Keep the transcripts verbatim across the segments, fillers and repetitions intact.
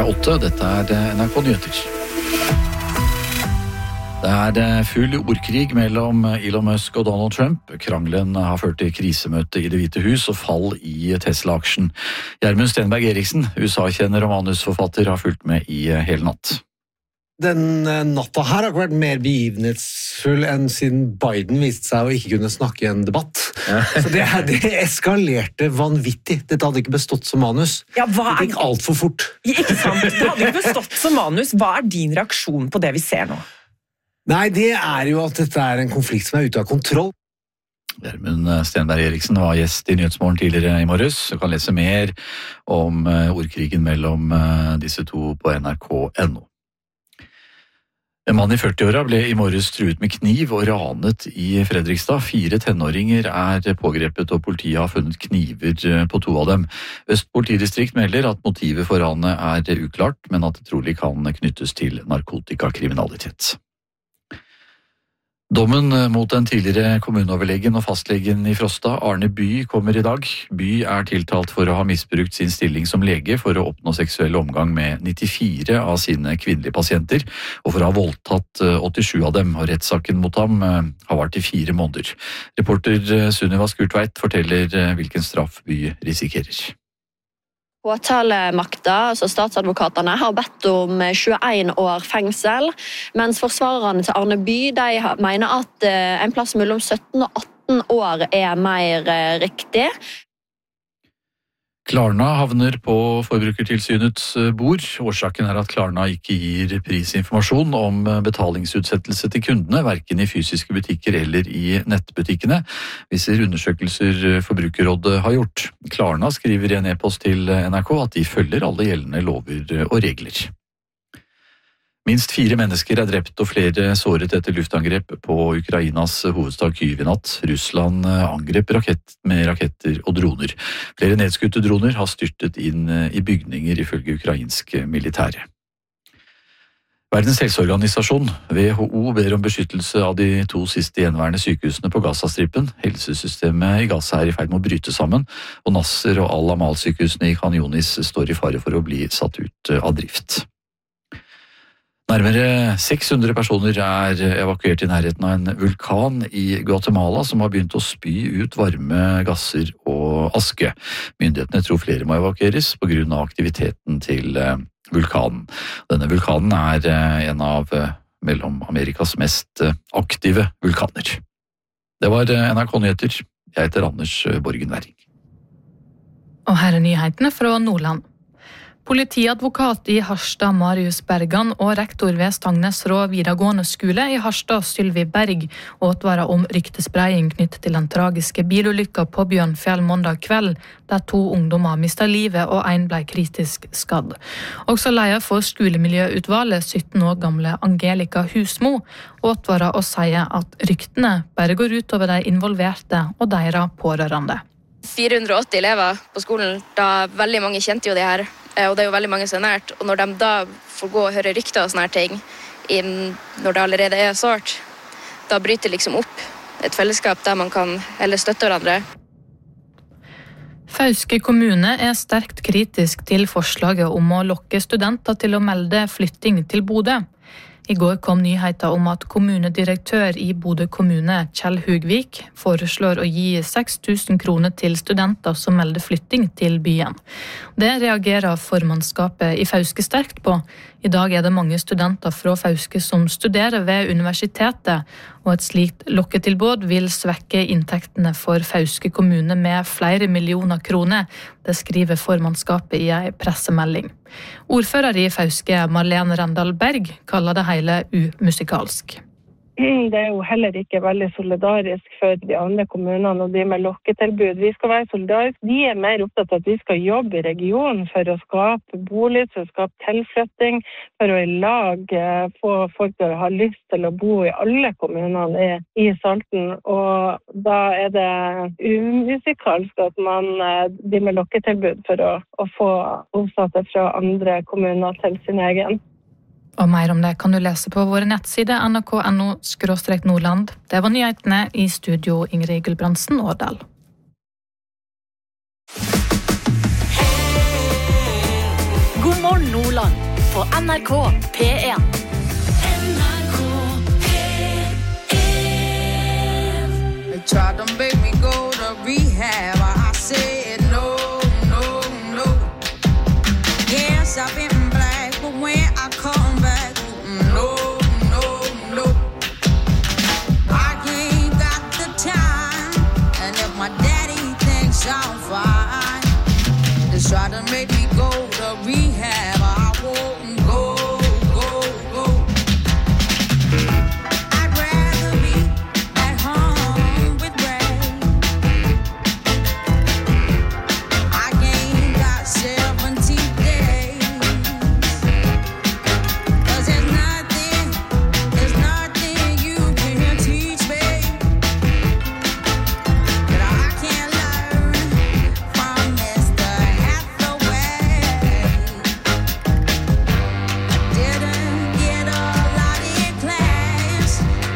klokka er åtte. Dette er N R K Nyheter. Det er full ordkrig mellom Elon Musk og Donald Trump. Krangelen har ført til krisemøte i Det hvite hus og fall i Tesla-aksjen. Gjermund Stenberg Eriksen, U S A-kjenner og manusforfatter, har fulgt med i hele natt. Den natta her har ikke vært mer begivenhetsfull enn siden Biden viste seg å ikke kunne snakke i en debatt. Så det, det eskalerte vanvittig. Dette hadde ikke bestått som manus. Ja, hva er... Det gikk alt for fort. Ikke sant? Det hadde ikke bestått som manus. Hva er din reaksjon på det vi ser nå? Nei, det er jo at dette er en konflikt som er ute av kontroll. Gjermund Stenberg Eriksen var gjest i Nyhetsmorgen tidligere i morges. Du kan lese mer om ordkrigen mellom disse to på N R K punktum N O. En mann i førtiåra ble i morges truet med kniv og ranet i Fredrikstad. Fire tenåringer er pågrepet, og politiet har funnet kniver på to av dem. Øst politidistrikt melder at motivet for ranet er uklart, men at det trolig kan knyttes til narkotikakriminalitet. Dommen mot den tidligere kommuneoverlegen og fastlegen i Frosta, Arne By, kommer i dag. By er tiltalt for å ha misbrukt sin stilling som lege for å oppnå seksuell omgang med nittifire av sine kvinnelige pasienter, og for å ha voldtatt åttisju av dem, og rettssaken mot ham har vart i fire måneder. Reporter Sunniva Skurtveit forteller hvilken straff By risikerer. Påtalemakta, altså statsadvokatene, har bedt om tjueén år fengsel, mens forsvarerne til Arne By de mener at en plass mellom sytten og atten år er mer riktig. Klarna havner på Forbrukertilsynets bord. Årsaken er at Klarna ikke gir prisinformasjon om betalingsutsettelse til kundene, hverken i fysiske butikker eller i nettbutikkene, viser undersøkelser Forbrukerrådet har gjort. Klarna skriver i en e-post til N R K at de følger alle gjeldende lover og regler. Minst fire mennesker er drept og flere såret etter luftangrep på Ukrainas hovedstad Kyiv i natt. Russland angrep rakett med raketter og droner. Flere nedskutte droner har styrtet inn i bygninger ifølge ukrainsk militære. Verdens helseorganisasjon, W H O, ber om beskyttelse av de to siste gjenværende sykehusene på Gazastripen. Helsesystemet i Gaza er i ferd med å bryte sammen, og Nasser og Al-Amal-sykehusene i Khan Yunis står i fare for å bli satt ut av drift. Nærmere seks hundre personer er evakuert i nærheten av en vulkan i Guatemala som har begynt å spy ut varme gasser og aske. Myndighetene tror flere må evakueres på grunn av aktiviteten til vulkanen. Denne vulkanen er en av mellom Amerikas mest aktive vulkaner. Det var N R K Nyheter. Jeg heter Anders Borgen Werring. Og her er nyhetene fra Nordland. Politiadvokat i Harstad, Marius Bergan, og rektor ved Stangnes Rå videregående skole i Harstad, Sylvi Berg, advarer om ryktespredning knyttet til den tragiske bilulykka på Bjørnfjell mandag kveld, der to ungdommer mistet livet og en ble kritisk skadd. Også leder for skolemiljøutvalget, sytten år gamle Angelika Husmo, advarer og sier at ryktene bare går ut over de involverte og deres pårørende. fire hundre og åtti elever på skolen, da veldig mange kjente jo det her, og det er jo veldig mange som er nært, og når de da får gå og høre rykter og sånne her ting, når det allerede er sårt, da bryter liksom opp et fellesskap der man kan heller støtte hverandre. Fauske kommune er sterkt kritisk til forslaget om å lokke studenter til å melde flytting til Bodø. I går kom nyheter om at kommunedirektør i Bodø kommune, Kjell Hugvik, foreslår å gi seks tusen kroner til studenter som melder flytting til byen. Det reagerer formannskapet i Fauske sterkt på. I dag er det mange studenter fra Fauske som studerer ved universitetet, og et slikt lokketilbud vil svekke inntektene for Fauske kommune med flere millioner kroner. Det skriver formannskapet i en pressemelding. Ordfører i Fauske, Marlene Rendal Berg, kaller det hele umusikalsk. Det er jo heller ikke veldig solidarisk for de andre kommunene og de med lokketilbud. Vi skal være solidariske. De er mer opptatt av at vi skal jobbe i regionen for å skape bolig, for å skape tilflytting, for å i lag få folk til å ha lyst til å bo i alle kommunene i Salten. Og da er det umusikalsk at man de med lokketilbud for å, å få bosatte fra andre kommuner til sin egen. Og mer om det kan du lese på våre nettsider N R K punktum N O skråstrek Nordland. Det var nyhetene i studio Ingrid Gulbrandsen Årdal. God Morgen Nordland på N R K P en. They tried to make me go to rehab. I said no, no, no. Yes, I've been black, but when I come back, no, no, no. I ain't got the time, and if my daddy thinks I'm fine, they try to make me go to rehab. I won't go, go, go. I'd rather be at home with Ray. I ain't got seventy days. 'Cause there's nothing, there's nothing you can teach me that I can't learn from Mister Hathaway. Didn't get a lot in class,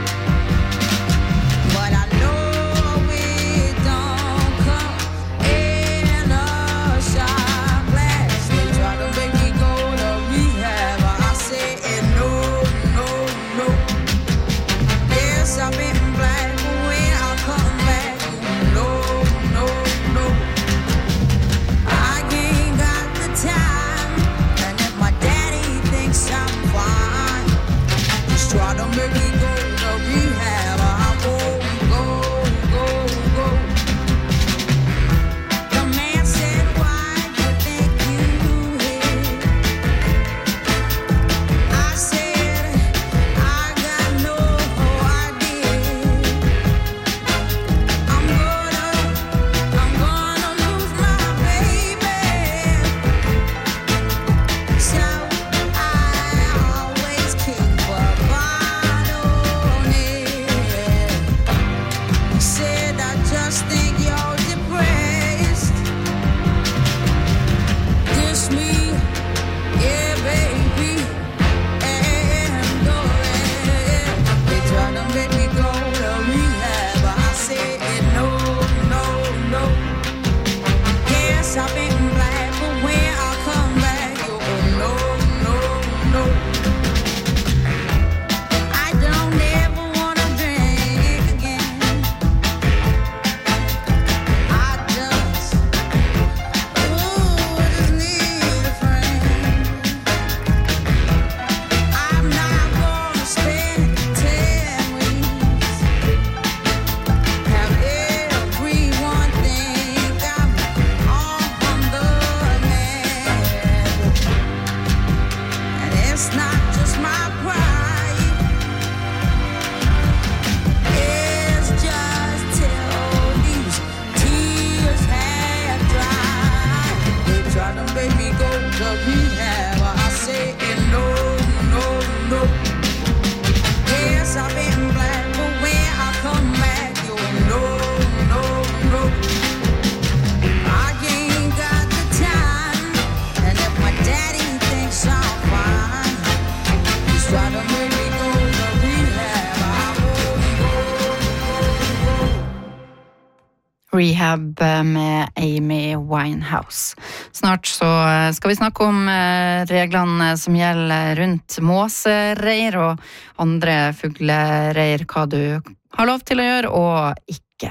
but I know it don't come in a shot glass. They try to make me go to rehab. I said no, no, no. Yes, I've been black, but when I come back, no, no, no. I ain't got the time, and if my daddy thinks I'm fine, just try to make me go to rehab. I won't go, go, go. The man said, why you think you hit? I said, I got no idea. I'm gonna, I'm gonna lose my baby. So I always keep a bottle on it. Said I just think you're depressed. Diss me, yeah, baby, and go ahead. They try to make me go to rehab. I said no, no, no. Yes, I've been black, but when I come back, you go no, no, no. I don't ever wanna drink again. I just, ooh, I just need a friend. I'm not gonna spend ten weeks. Have everyone think I'm on the man. And it's not just my pride. It's just till these tears have dried. They try to make me go to rehab. I say no, no, no. Yes, I've been black, but when I come back, you no, no, no. I ain't got the time, and if my daddy thinks I'm fine, he's trying to make me go to rehab. I won't go, go, go. Rehab med Amy Winehouse. Snart så skal vi snakke om eh, reglene som gjelder rundt måsereir og andre fuglereir, hva du har lov til å gjøre og ikke.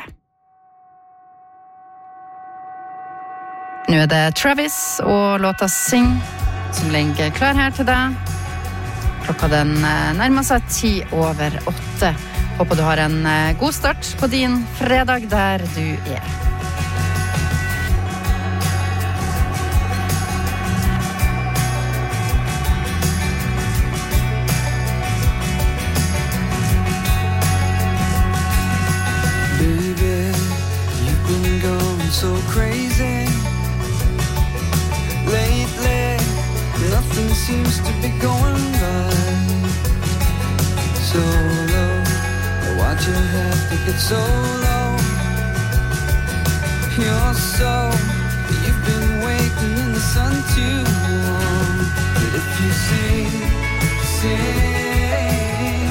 Nå er det Travis og låta Sing som ligger klar her til deg. Klokka den eh, nærmer seg ti over åtte. Håper du har en eh, god start på din fredag der du er. Baby, you've been going so crazy lately. Nothing seems to be going right. So low, why'd you have to get so low? You're so, you've been waiting in the sun too long. But if you sing, sing,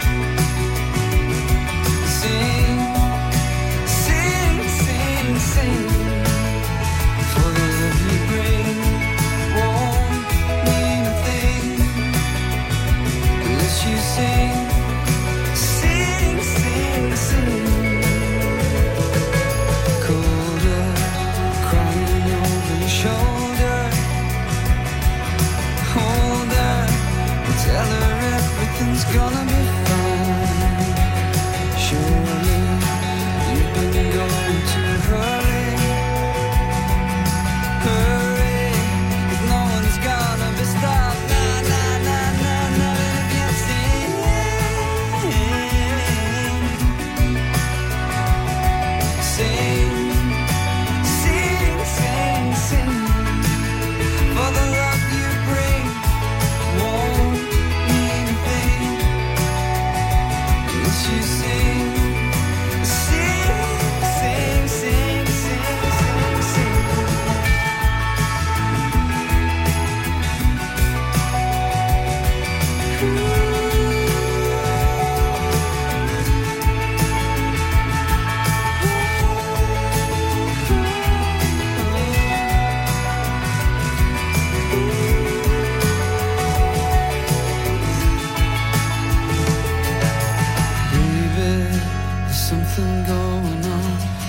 sing, sing, sing, sing, for the love you bring won't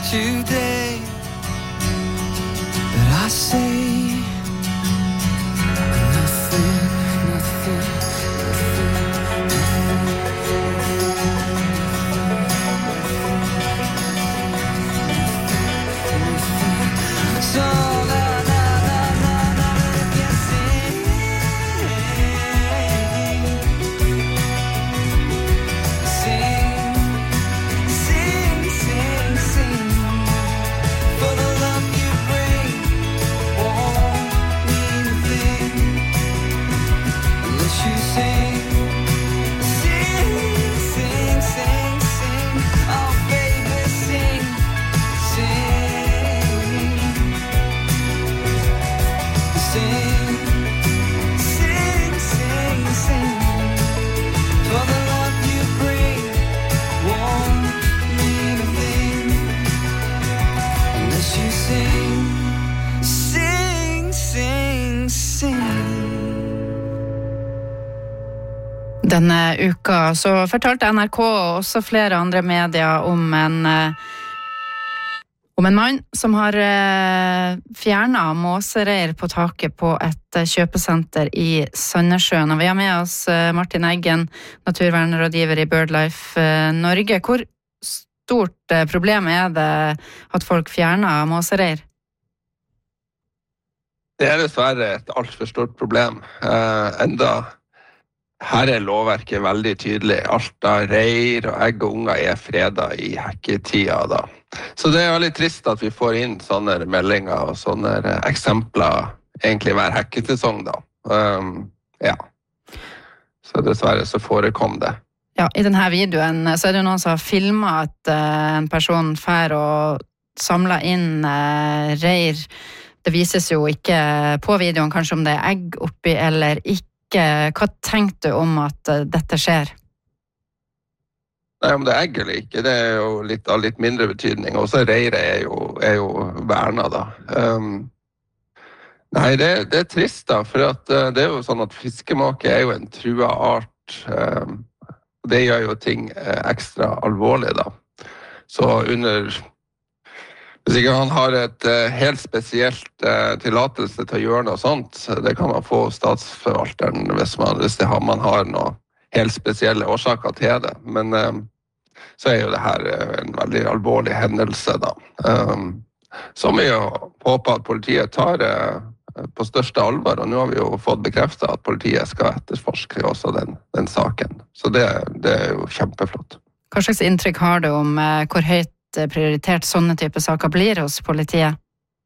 today. But I say nothing, nothing, nothing. So la la la la la, I can sing, sing, sing, sing, sing. For the love you bring won't mean a thing unless you sing, sing, sing, sing, sing. Oh baby, sing, sing, sing, sing, sing, sing. For the love you bring won't mean a thing unless you sing, sing, sing, sing. Denne uka så fortalte N R K og også flere andre medier om en eh, om en mann som har eh, fjernet måsereir på taket på et eh, kjøpesenter i Sandnessjøen. Og vi har med oss eh, Martin Eggen, naturvernrådgiver i BirdLife eh, Norge. Hvor stort eh, problem er det at folk fjerner måsereir? Det er dessverre et alt for stort problem. Eh, enda her er lovverket veldig tydelig. Alt av reir og egg og unger er fredet i hekketida da. Så det er veldig trist at vi får inn sånne meldinger og sånne eksempler egentlig hver hekkesesong da. Um, ja. Så dessverre så forekom det. Ja, i denne videoen så er det jo noen som har filmet at uh, en person fer og samler inn uh, reir. Det vises jo ikke på videoen kanskje om det er egg oppi eller ikke. Hva tenkte du om at uh, dette skjer? Nei, om det er egg eller ikke, det er jo litt, av litt mindre betydning. Også reiret er jo, er jo vernet da. Um, nei, det, det er trist da, for at, uh, det er jo sånn at fiskemåke er jo en trua art. Um, det gjør jo ting uh, ekstra alvorlig da. Så under... Hvis ikke han har et uh, helt spesielt uh, tillatelse til å gjøre noe sånt, det kan man få statsforvalteren hvis, man, hvis det har, man har noe helt spesielle årsaker til det. Men um, så er jo det her uh, en veldig alvorlig hendelse da. Um, som vi jo håper at politiet tar uh, på største alvor, og nå har vi jo fått bekreftet at politiet skal etterforske også den, den saken. Så det, det er jo kjempeflott. Hva slags inntrykk har du om uh, hvor høyt prioritert sånne type saker blir hos politiet?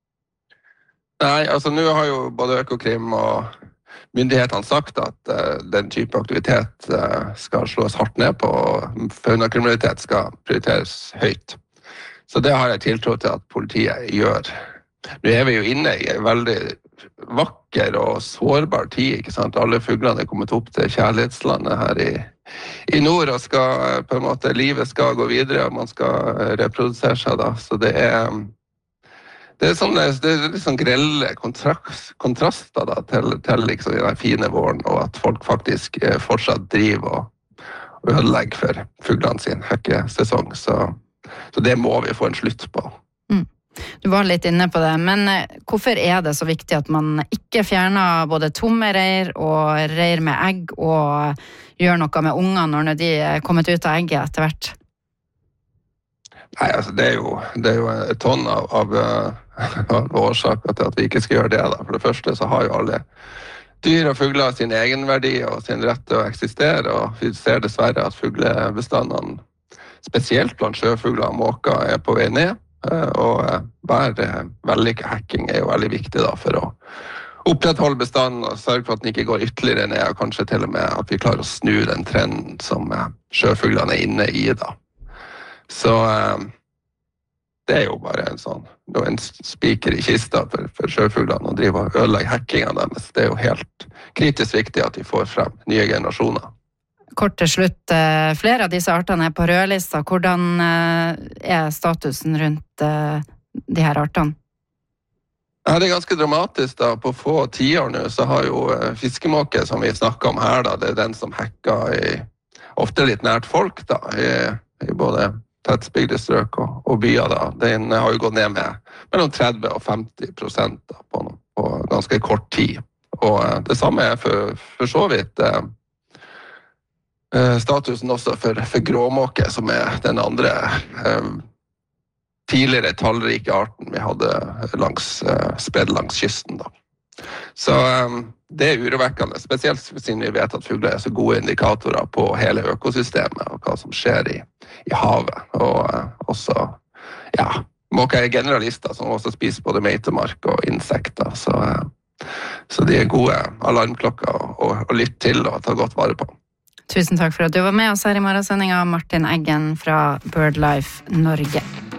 Nei, altså nå har jo både Økokrim og myndighetene sagt at uh, den type aktivitet uh, skal slås hardt ned på, og faunakriminalitet skal prioriteres høyt. Så det har jeg tiltro til at politiet gjør. Nå er vi jo inne i en veldig vakker og sårbar tid, ikke sant? Alle fuglene er kommet opp til kjærlighetslandet her i i nord, og skal på en måte, livet skal gå videre, og man skal reprodusere seg da, så det er det er sånn, det er litt sånn grelle kontrast, kontraster da, til, til liksom den fine våren, og at folk faktisk fortsatt driver og, og ødelegger for fuglene sin hekkesesong, så, så det må vi få en slutt på. Mm. Du var litt inne på det, men hvorfor er det så viktig at man ikke fjerner både tomme reir og reir med egg og gjør noe med ungene når de er kommet ut av egget etter hvert? Nei, altså det er jo, det er jo et tonn av, av, av årsaker til at vi ikke skal gjøre det da. For det første så har jo alle dyr og fugler sin egenverdi og sin rett til å eksistere, og vi ser dessverre at fuglebestandene, spesielt blant sjøfugler og måker, er på vei ned. Og hver vellykket hacking er jo veldig viktig da, for å opprettholde bestanden og sørge for at den ikke går ytterligere ned, og kanskje til og med at vi klarer å snu den trenden som sjøfuglene er inne i da. Så det er jo bare en sånn, en spiker i kista for, for sjøfuglene å drive og ødelegge hackingen deres. Det er jo helt kritisk viktig at vi får frem nye generasjoner. Kort til slutt, flere av disse artene er på rødlista. Hvordan er statusen rundt de her artene? Ja, det er ganske dramatisk da. På få tiår nå så har jo fiskemåke, som vi snakker om her da, det er den som hacker i, ofte litt nært folk da, i, i både tettbygde strøk og, og byer da. Den har jo gått ned med mellom tretti og femti prosent da, på, på ganske kort tid. Og uh, det samme er for, for så vidt uh, uh, statusen også for, for gråmåke, som er den andre uh, tidligere tallrike arten vi hadde langs, uh, spredd langs kysten da. Så um, det er urovekkende, spesielt siden vi vet at fugler er så gode indikatorer på hele økosystemet og hva som skjer i, i havet. Og uh, også, ja, måker er generalister som også spiser både meitemark og insekter, så, uh, så de er gode alarmklokker å, å, å lytte til og ta godt vare på. Tusen takk for at du var med oss her i morgensendingen, Martin Eggen fra BirdLife Norge.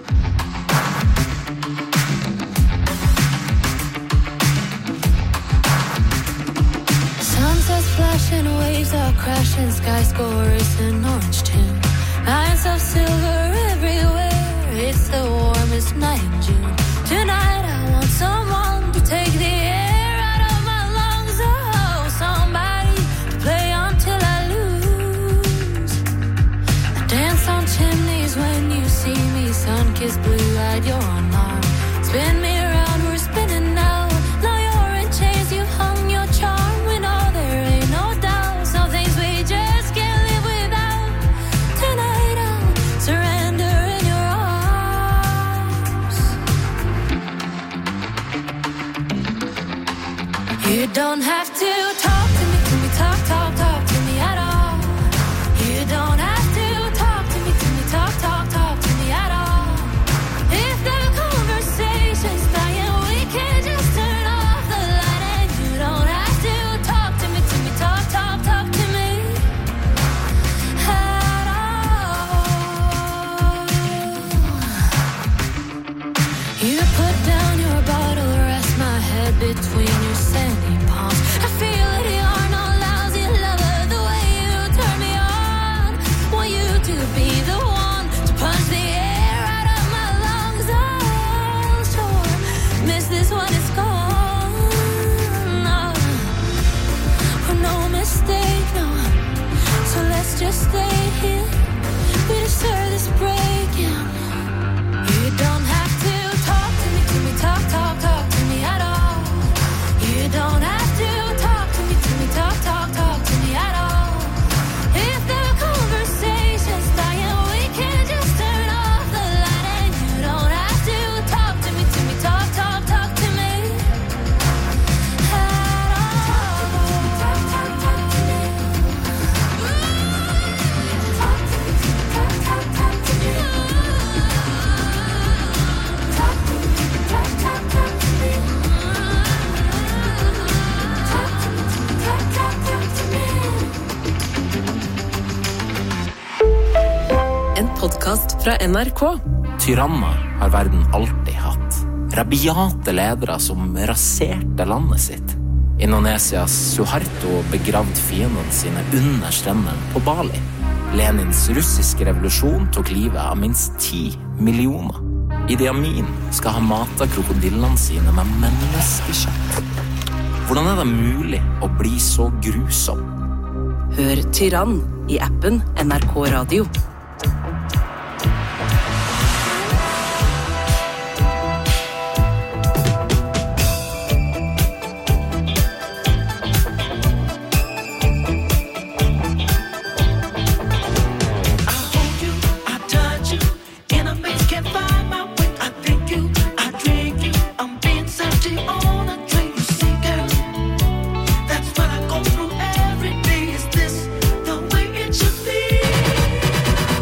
Flashing waves are crashing, sky scores an orange tune. Lines of silver everywhere, it's the warmest night in June. Tonight I want someone to take the air out of my lungs. Oh, somebody to play until I lose. I dance on chimneys when you see me, sun-kissed blue-eyed, you're unarmed. Spin me around, we're spinning now. Now you're in chains, you've hung your charm. You don't have to talk to me, to me, talk, talk, talk to me at all. You don't have to talk to me, to me, talk, talk, talk to me at all. If the conversation's dying, we can just turn off the light. And you don't have to talk to me, to me, talk, talk, talk to me at all. You put down your bottle, rest my head between your sandy palms. I feel that you're no lousy lover, the way you turn me on. Want you to be the one to punch the air out of my lungs. Oh, sure, miss this one, it's gone. No, oh, no mistake, no. So let's just stay here. We deserve this break, yeah. You don't have to talk to me, to me, talk, talk, talk to me at all. You don't have to talk to me, to me, talk, talk, talk to me at all. If the conversation's dying, we can just turn off the light. And you don't have to talk to me, to me, talk, talk, talk to me at all. Talk, talk, talk to me. Talk to me, to me, talk, talk, talk to me. Talk to me, to me, talk, talk, talk to me. En podcast fra N R K. Tyranner har verden alltid hatt. Rabiate ledere som raserte landet sitt. Indonesias Suharto begravd fiendene sine under strendene på Bali. Lenins russiske revolusjon tok livet av minst ti millioner. Idi Amin skal ha mata krokodillene sine med menneskekjøtt. Hvordan er det mulig å bli så grusom? Hør Tyrann i appen N R K Radio. That's what I go through every day. Is this the way it should be?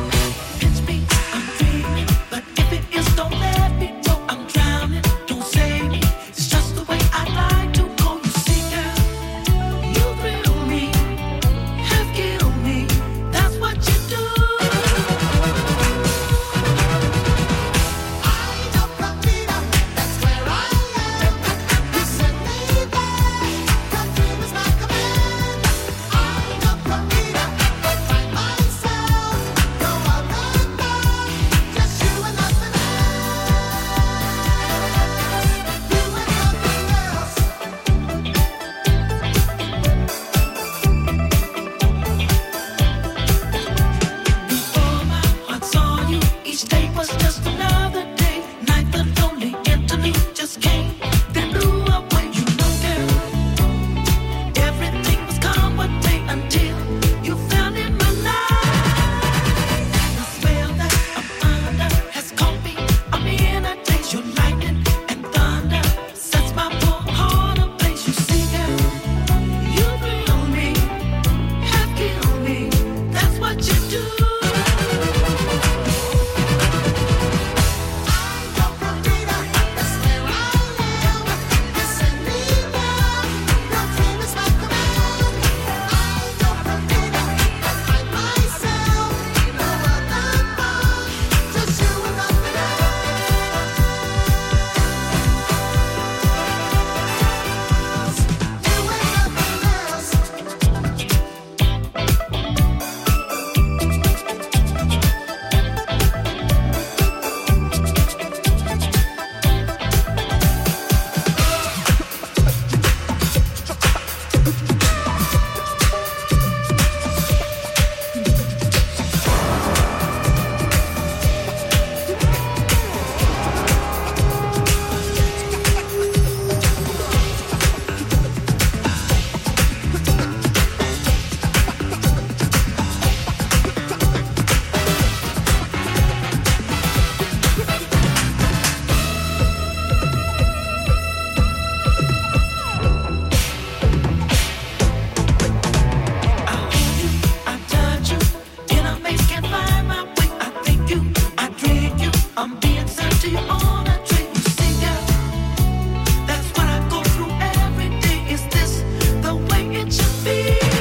I'm being sent to you on a train. You see, girl, that's what I go through every day. Is this the way it should be?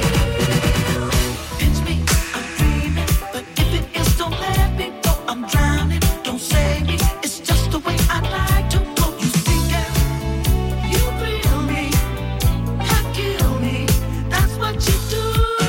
Pinch me, I'm dreaming, but if it is, don't let me go. I'm drowning, don't save me. It's just the way I like to go. You see, girl, you thrill me, have kill me. That's what you do.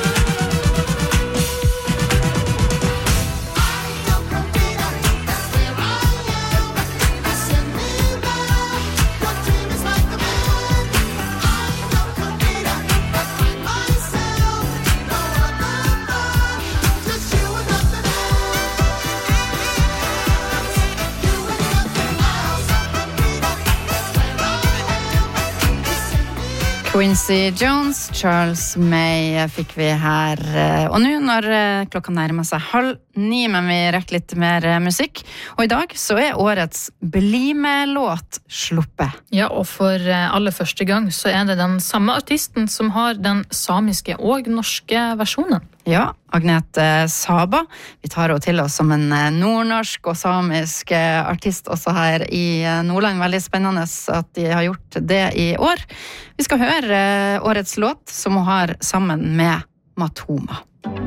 Quincy Jones, Charles May fikk vi her. Og nå når klokka nærmer seg halv ni, men vi rekker litt mer musikk. Og i dag så er årets Bli med-låt sluppet. Ja, og for aller første gang så er det den samme artisten som har den samiske og norske versjonen. Ja, Agnete Saba. Vi tar henne til oss som en nordnorsk og samisk artist også her i Nordland. Veldig spennende at de har gjort det i år. Vi skal høre årets låt som hun har sammen med Matoma.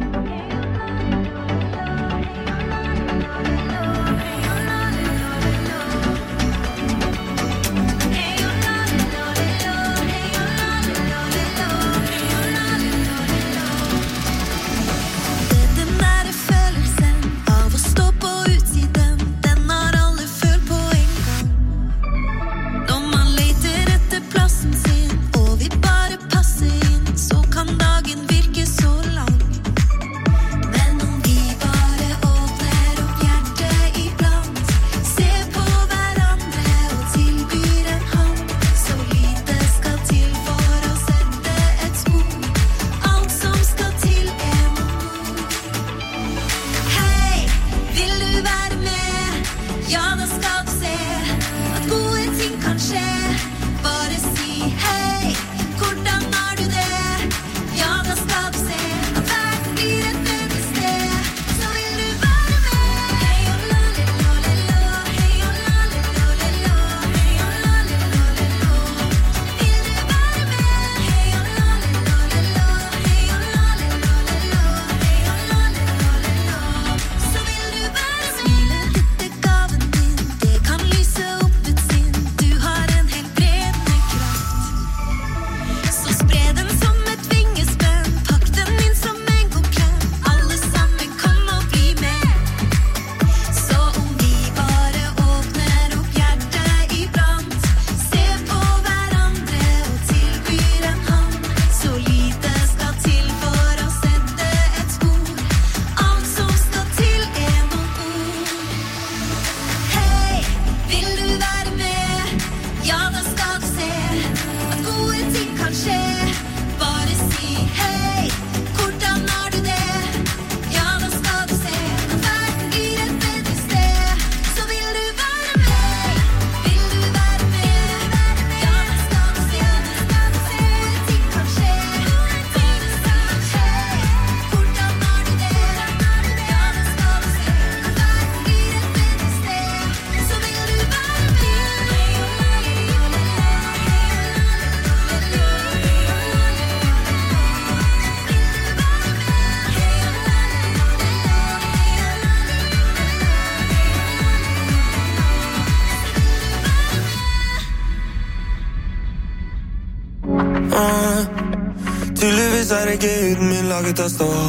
Gud min laget av stål.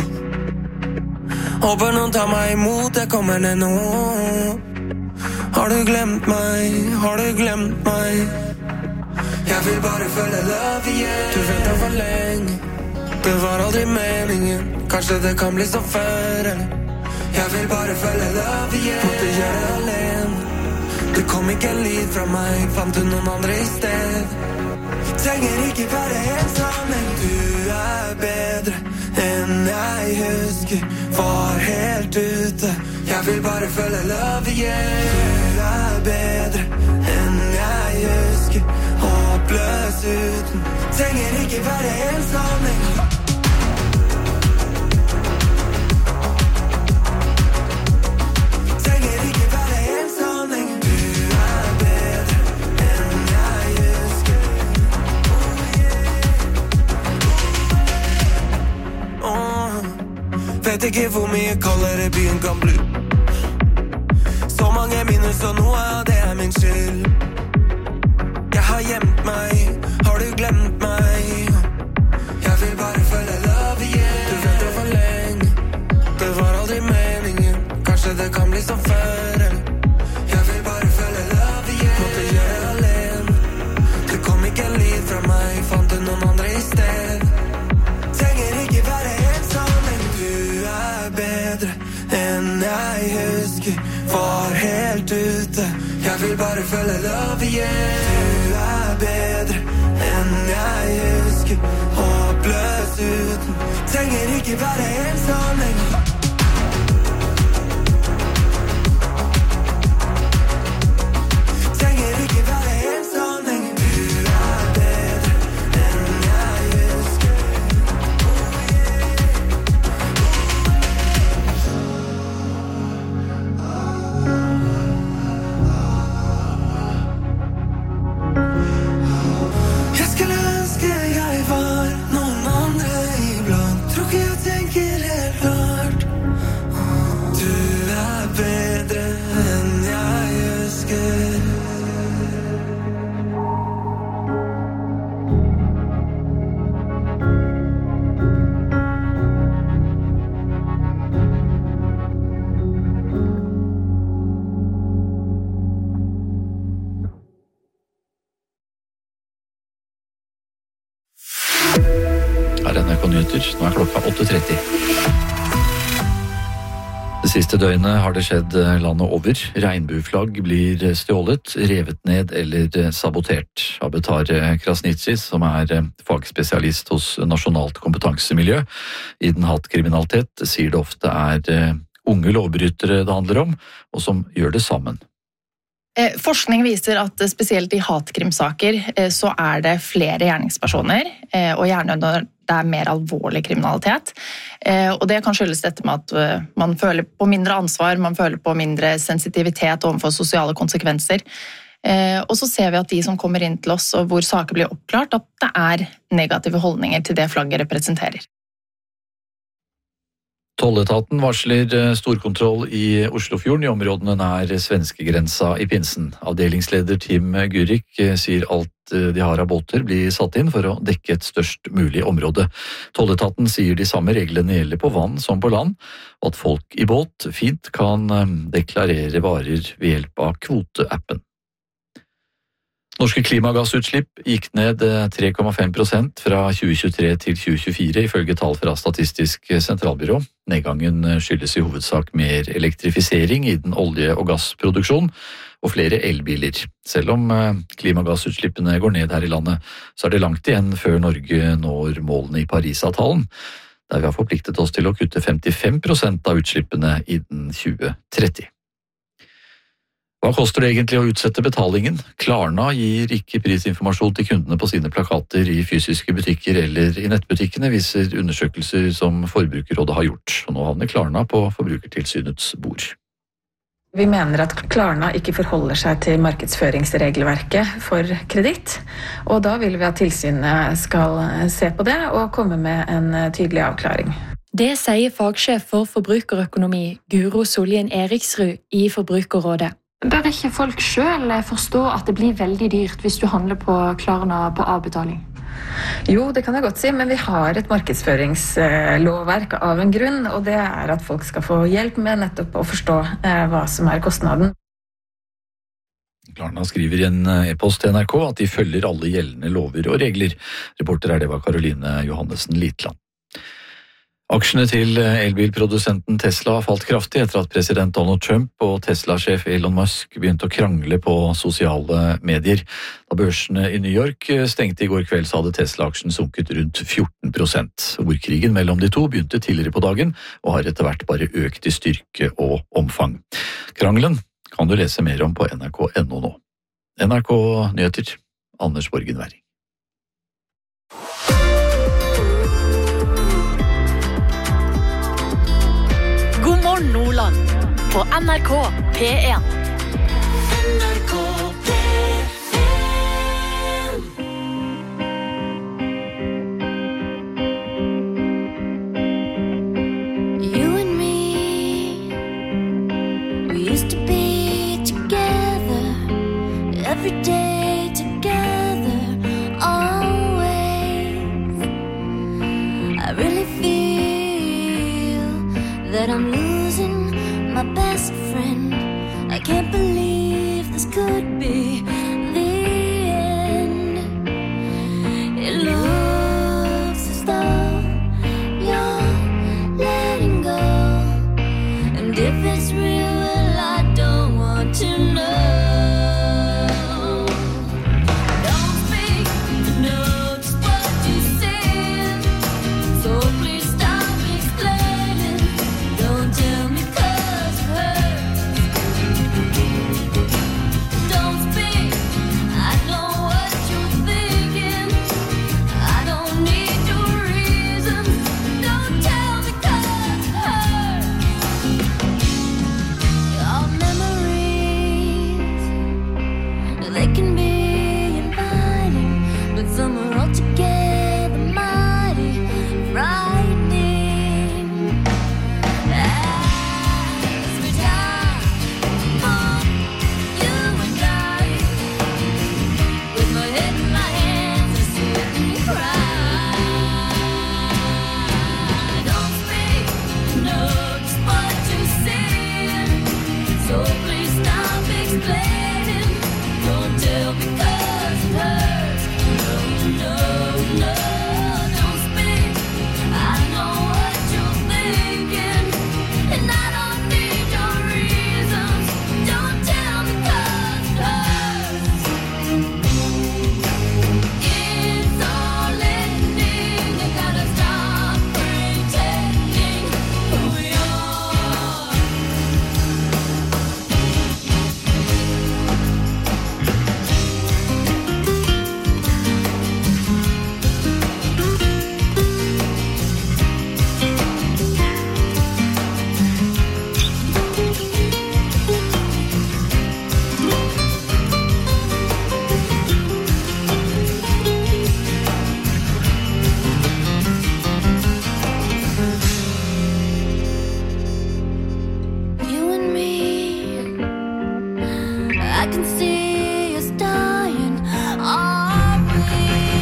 Håper noen tar meg imot, jeg kommer ned nå. Har du glemt meg, har du glemt meg? Jeg vil bare følge love igjen. Du ventet for lenge, det var aldri meningen. Kanskje det kan bli så før, eller? Jeg vil bare følge love igjen. Måtte gjøre det alene. Det kom ikke en lyd fra meg, fant du noen andre i sted. Trenger ikke være ensom, men du er bedre enn jeg husker. Var helt ute, jeg vil bare følge love igjen. Du er bedre enn jeg husker. Håpløs uten, trenger ikke være ensom, men trenger ikke være ensom. ikke hvor mye kaldere byen kan bli. Så mange minus og noe av det er min skyld. Jeg har gjemt meg, har du glemt meg? Jeg vil bare følge love igjen. Du vet det for lenge, det var aldri meningen. Kanskje det kan bli som før, eller? Jeg vil bare følge love igjen. Måtte gjøre alene. Det kom ikke en lyd fra meg, fant du noen andre i sted. Trenger ikke være ensom, men du er bedre enn jeg husker. Var helt ute, jeg vil bare følge love igjen. Du er bedre enn jeg husker. Håpløs uten, trenger ikke være ensom lenger. Trenger ikke være ensom lenger. Du er bedre enn jeg husker. Jeg skulle ønske jeg var noen andre iblant. Tror ikke jeg tenker helt klart. Du er bedre enn jeg husker. Her er N R K Nyheter. Nå er klokka åtte tretti. Det siste døgnet har det skjedd landet over. Regnbueflagg blir stjålet, revet ned eller sabotert. Abetare Krasnitsis, som er fagspesialist hos Nasjonalt kompetansemiljø innen hatkriminalitet, sier det ofte er unge lovbrytere det handler om, og som gjør det sammen. Forskning viser at spesielt i hatkrimsaker så er det flere gjerningspersoner, og gjerne når det er mer alvorlig kriminalitet. Og det kan skyldes dette med at man føler på mindre ansvar, man føler på mindre sensitivitet overfor sosiale konsekvenser. Og så ser vi at de som kommer inn til oss, og hvor saker blir oppklart, at det er negative holdninger til det flagget representerer. Tolletaten varsler storkontroll i Oslofjorden i områdene nær svenskegrensa i pinsen. Avdelingsleder Tim Gurik sier alt de har av båter blir satt inn for å dekke et størst mulig område. Tolletaten sier de samme reglene gjelder på vann som på land, og at folk i båt fint kan deklarere varer ved hjelp av kvoteappen. Norske klimagassutslipp gikk ned tre komma fem prosent fra tjue tjuetre til tjue tjuefire, ifølge tall fra Statistisk sentralbyrå. Nedgangen skyldes i hovedsak mer elektrifisering i den olje- og gassproduksjon og flere elbiler. Selv om klimagassutslippene går ned her i landet, så er det langt igjen før Norge når målene i Parisavtalen, der vi har forpliktet oss til å kutte femtifem prosent av utslippene innen tjue tretti. Hva koster det egentlig å utsette betalingen? Klarna gir ikke prisinformasjon til kundene på sine plakater i fysiske butikker eller i nettbutikkene, viser undersøkelser som Forbrukerrådet har gjort. Og nå havner Klarna på Forbrukertilsynets bord. Vi mener at Klarna ikke forholder seg til markedsføringsregelverket for kreditt, og da vil vi at tilsynet skal se på det og komme med en tydelig avklaring. Det sier fagsjef for forbrukerøkonomi Guro Soljen Eriksrud i Forbrukerrådet. Bør ikke folk selv forstå at det blir veldig dyrt hvis du handler på Klarna på avbetaling? Jo, det kan jeg godt si, men vi har et markedsføringslovverk av en grunn, og det er at folk skal få hjelp med nettopp å forstå hva som er kostnaden. Klarna skriver i en e-post til N R K at de følger alle gjeldende lover og regler. Reporter er det var Karoline Johannessen Litland. Aksjene til elbilprodusenten Tesla har falt kraftig etter at president Donald Trump og Tesla-sjef Elon Musk begynte å krangle på sosiale medier. Da børsene i New York stengte i går kveld, så hadde Tesla-aksjen sunket rundt fjorten prosent. Ordkrigen mellom de to begynte tidligere på dagen, og har etter hvert bare økt i styrke og omfang. Krangelen kan du lese mer om på N R K punktum no nå. N R K Nyheter, Anders Borgen Werring. God morgen Nordland på N R K P en. N R K P You and could be the end. It looks as though you're letting go, and if it's real, well, I don't want to know. Don't speak, know just what you said, so please stop explaining. Don't tell me 'cause it hurts. Don't speak, I know what you're thinking. I don't need your reasons. Don't tell me 'cause it hurts. Your memories, they can be inviting, but some are altogether mighty frightening. As we die for you and I, with my head in my hands, I sit and cry. Don't speak, know just what you said, so please stop explaining. Don't tell me 'cause it hurts. No, no, no, don't speak. I know what you're thinking, and I don't need your reasons. Don't tell me 'cause it hurts. It's all ending. You gotta stop pretending who you are. You and me, I can see us dying, are we?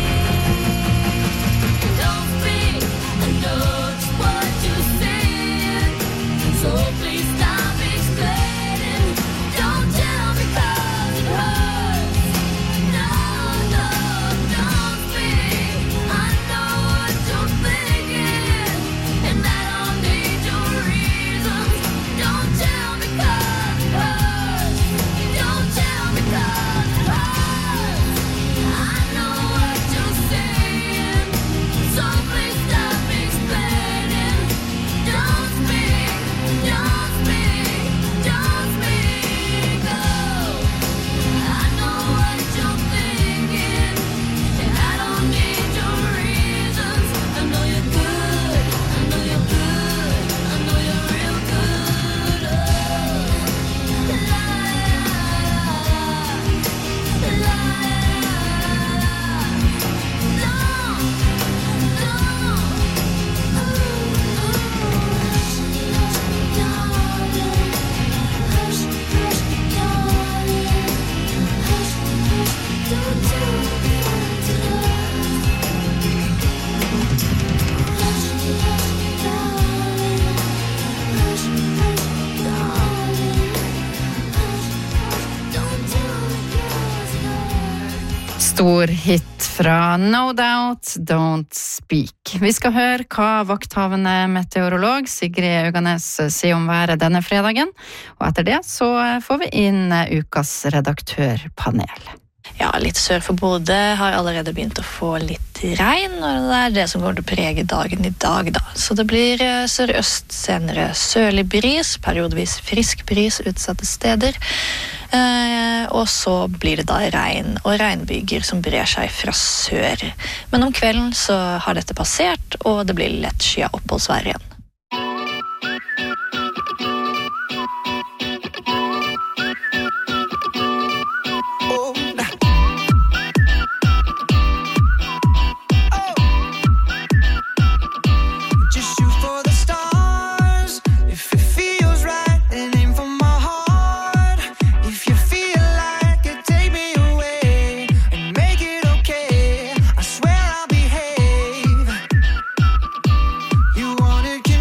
Don't speak, I know just what you said, so please stop explaining. Don't tell me 'cause it hurts. No, no, don't speak. I know what you're thinking, and I don't need your reasons. Don't tell me 'cause it hurts. Don't tell me 'cause it hurts. I know what you're saying, so please stop explaining. Don't speak, don't speak, don't speak. Oh, I know what you're thinking, and I don't need your reasons. I know you're good, I know you're good, I know you're real good. Oh, la la la Stor hit fra No Doubt, Don't Speak. Vi skal høre hva vakthavende meteorolog Sigrid Auganes sier om været denne fredagen, og etter det så får vi inn ukas redaktørpanel. Ja, litt sør for Bodø har allerede begynt å få litt regn, og det er det som går til å prege dagen i dag da. Så det blir sørøst, senere sørlig bris, periodevis frisk bris utsatte steder, eh, og så blir det da regn og regnbyger som brer seg fra sør. Men om kvelden så har dette passert, og det blir lett skyet oppholdsvær igjen. Wanna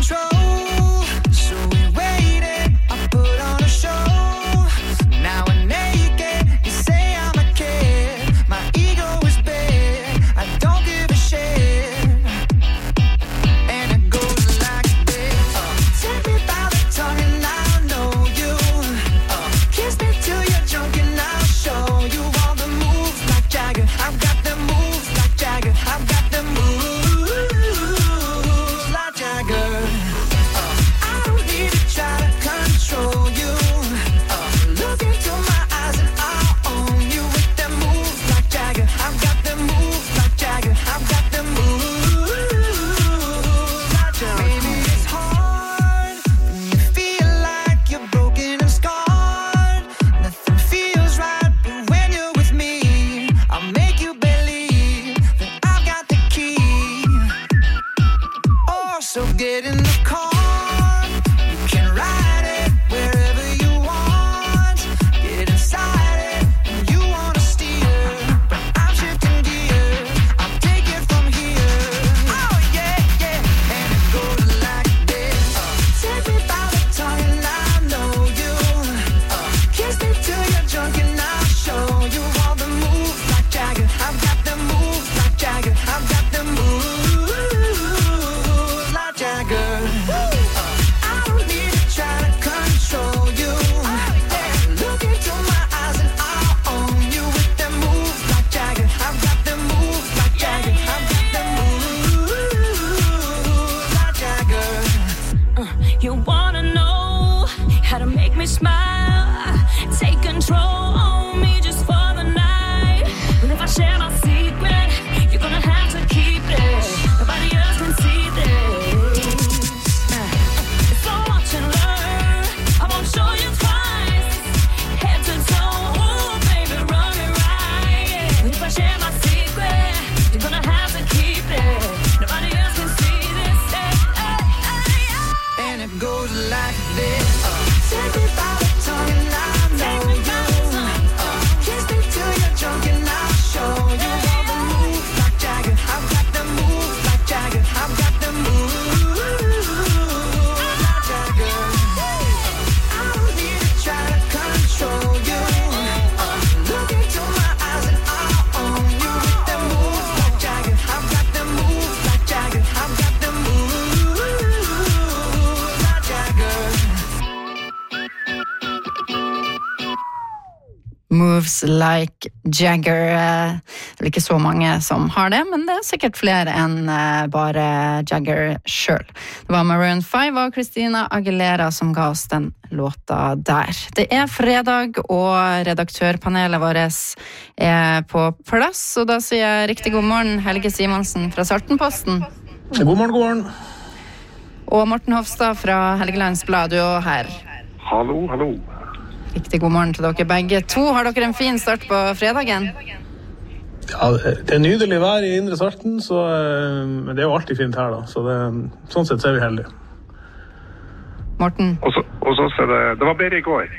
Moves Like Jagger. Det er ikke så mange som har det, men det er sikkert flere enn bare Jagger selv. Det var Maroon five og Christina Aguilera som ga oss den låta der. Det er fredag, og redaktørpanelet vårt er på plass, og da sier jeg riktig god morgen, Helge Simonsen fra Saltenposten. God morgen, god morgen. Og Morten Hofstad fra Helgelands Blad, du er her. Hallo, hallo. Riktig god morgen til dere begge to. Har dere en fin start på fredagen? Ja, det er nydelig vær i Indre Salten, så, men det er jo alltid fint her da, så det, sånn sett så er vi heldige. Morten? Og så, og så er det, det var bedre i går.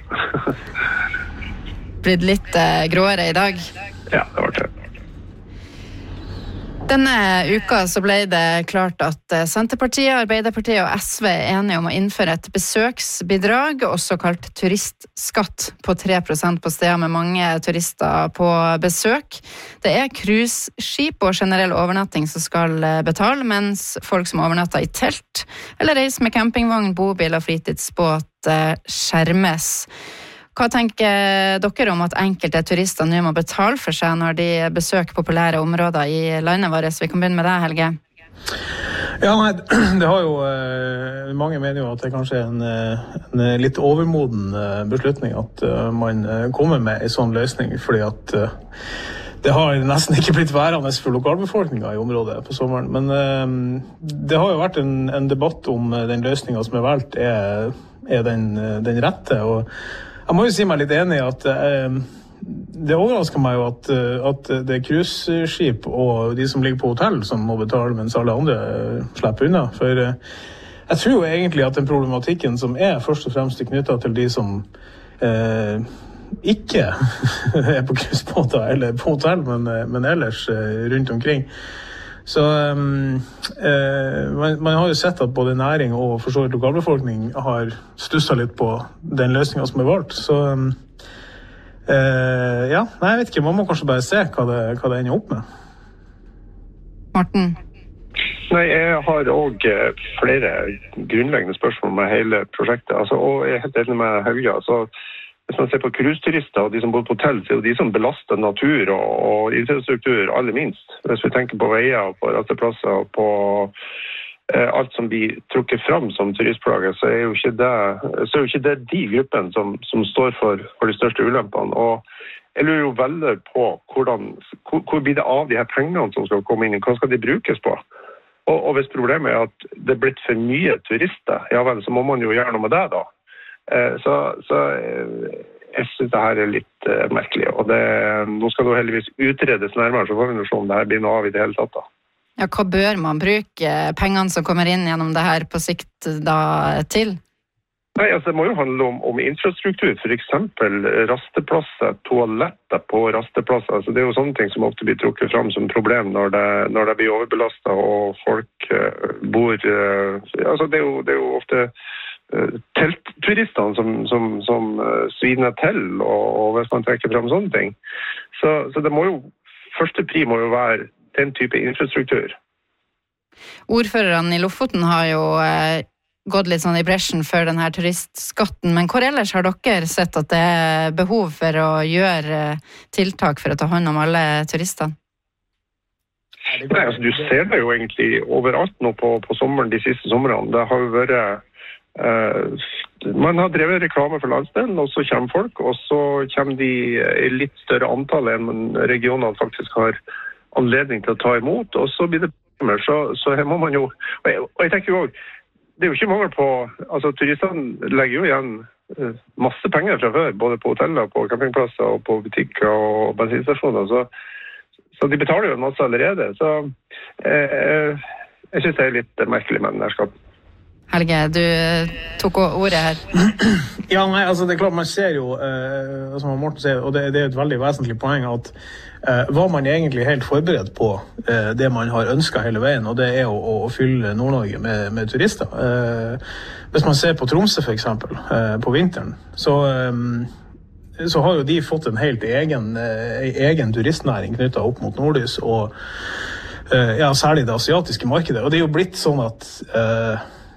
Blitt litt eh, gråere i dag? Ja, det var det. Denne uka så ble det klart at Senterpartiet, Arbeiderpartiet og S V er enige om å innføre et besøksbidrag, også kalt turistskatt, på tre prosent på steder med mange turister på besøk. Det er cruiseskip og generell overnatting som skal betale, mens folk som overnatter i telt eller reiser med campingvogn, bobil og fritidsbåt skjermes. Hva tenker dere om at enkelte turister nå må betale for seg når de besøker populære områder i landet vårt? Vi kan begynne med deg, Helge. Ja, nei, det har jo, eh, mange mener jo at det kanskje er en, en litt overmoden beslutning at uh, man kommer med en sånn løsning, fordi at uh, det har nesten ikke blitt værende for lokalbefolkningen i området på sommeren. Men uh, det har jo vært en, en debatt om den løsningen som er valgt er, er den, den rette, og jeg må jo si meg litt enig i at eh, det overrasker meg jo at, at det er cruiseskip og de som ligger på hotell som må betale, mens alle andre slipper unna. For eh, jeg tror jo egentlig at den problematikken som er først og fremst knyttet til de som eh, ikke er på cruisebåter eller på hotell, men, men ellers eh, rundt omkring. Så um, eh, man, man har jo sett at både næring og for så vidt lokalbefolkning har stusset litt på den løsningen som er valgt. Så um, eh, ja, nei, jeg vet ikke, man må kanskje bare se hva det, hva det ender opp med. Morten? Nei, jeg har også flere grunnleggende spørsmål med hele prosjektet. Altså, og jeg er helt enig med Helge. Altså, hvis man ser på cruiseturister og de som bor på hotell, så er jo de som belaster natur og, og infrastruktur aller minst. Hvis vi tenker på veier og på rasteplasser og på eh, alt som blir trukket fram som turistplager, så er jo ikke det, så er jo ikke det de gruppene som, som står for, for de største ulempene. Og jeg lurer jo veldig på hvordan, hvor, hvor blir det av de her pengene som skal komme inn, hva skal de brukes på? Og, og hvis problemet er at det er blitt for mye turister, ja vel, så må man jo gjøre noe med det da. Så, så jeg synes det her er litt uh, merkelig, og det, nå skal det heldigvis utredes nærmere, så får vi se om det her blir noe av i det hele tatt da. Ja, hva bør man bruke pengene som kommer inn gjennom det her på sikt da til? Nei, altså det må jo handle om, om infrastruktur, for eksempel rasteplasser, toaletter på rasteplasser. Altså, det er jo sånne ting som ofte blir trukket fram som problem når det, når det blir overbelastet og folk uh, bor... Uh, altså det er jo, det er jo ofte... teltturistene som, som, som uh, sviner til, og, og hvis man trekker frem sånne ting. Så, så det må jo, første pri må jo være den type infrastruktur. Ordførerne i Lofoten har jo eh, gått litt sånn i bresjen for denne turistskatten, men hvor ellers har dere sett at det er behov for å gjøre tiltak for å ta hånd om alle turistene? Nei, altså du ser det jo egentlig overalt nå på, på sommeren, de siste somrene. Det har jo vært Uh, man har drevet reklame for landsdelen, og så kommer folk, og så kommer de i litt større antall enn regionene faktisk har anledning til å ta imot, og så blir det mer, så, så her må man jo, og jeg, og jeg tenker jo også, det er jo ikke mangel på, altså turistene legger jo igjen uh, masse penger fra før, både på hoteller, på campingplasser, og på butikker og bensinstasjoner, så, så de betaler jo masse allerede, så uh, jeg synes det er litt merkelig med den her skatten. Helge, du tok ordet her. Ja, nei, altså det er klart man ser jo, eh, som Morten sier, og det, det er et veldig vesentlig poeng at eh, var man egentlig helt forberedt på eh, det man har ønsket hele veien, og det er å, å fylle Nord-Norge med, med turister. Eh, hvis man ser på Tromsø for eksempel, eh, på vinteren, så, eh, så har jo de fått en helt egen, eh, egen turistnæring knyttet opp mot Nordlys, og eh, ja, særlig det asiatiske markedet. Og det er jo blitt sånn at eh,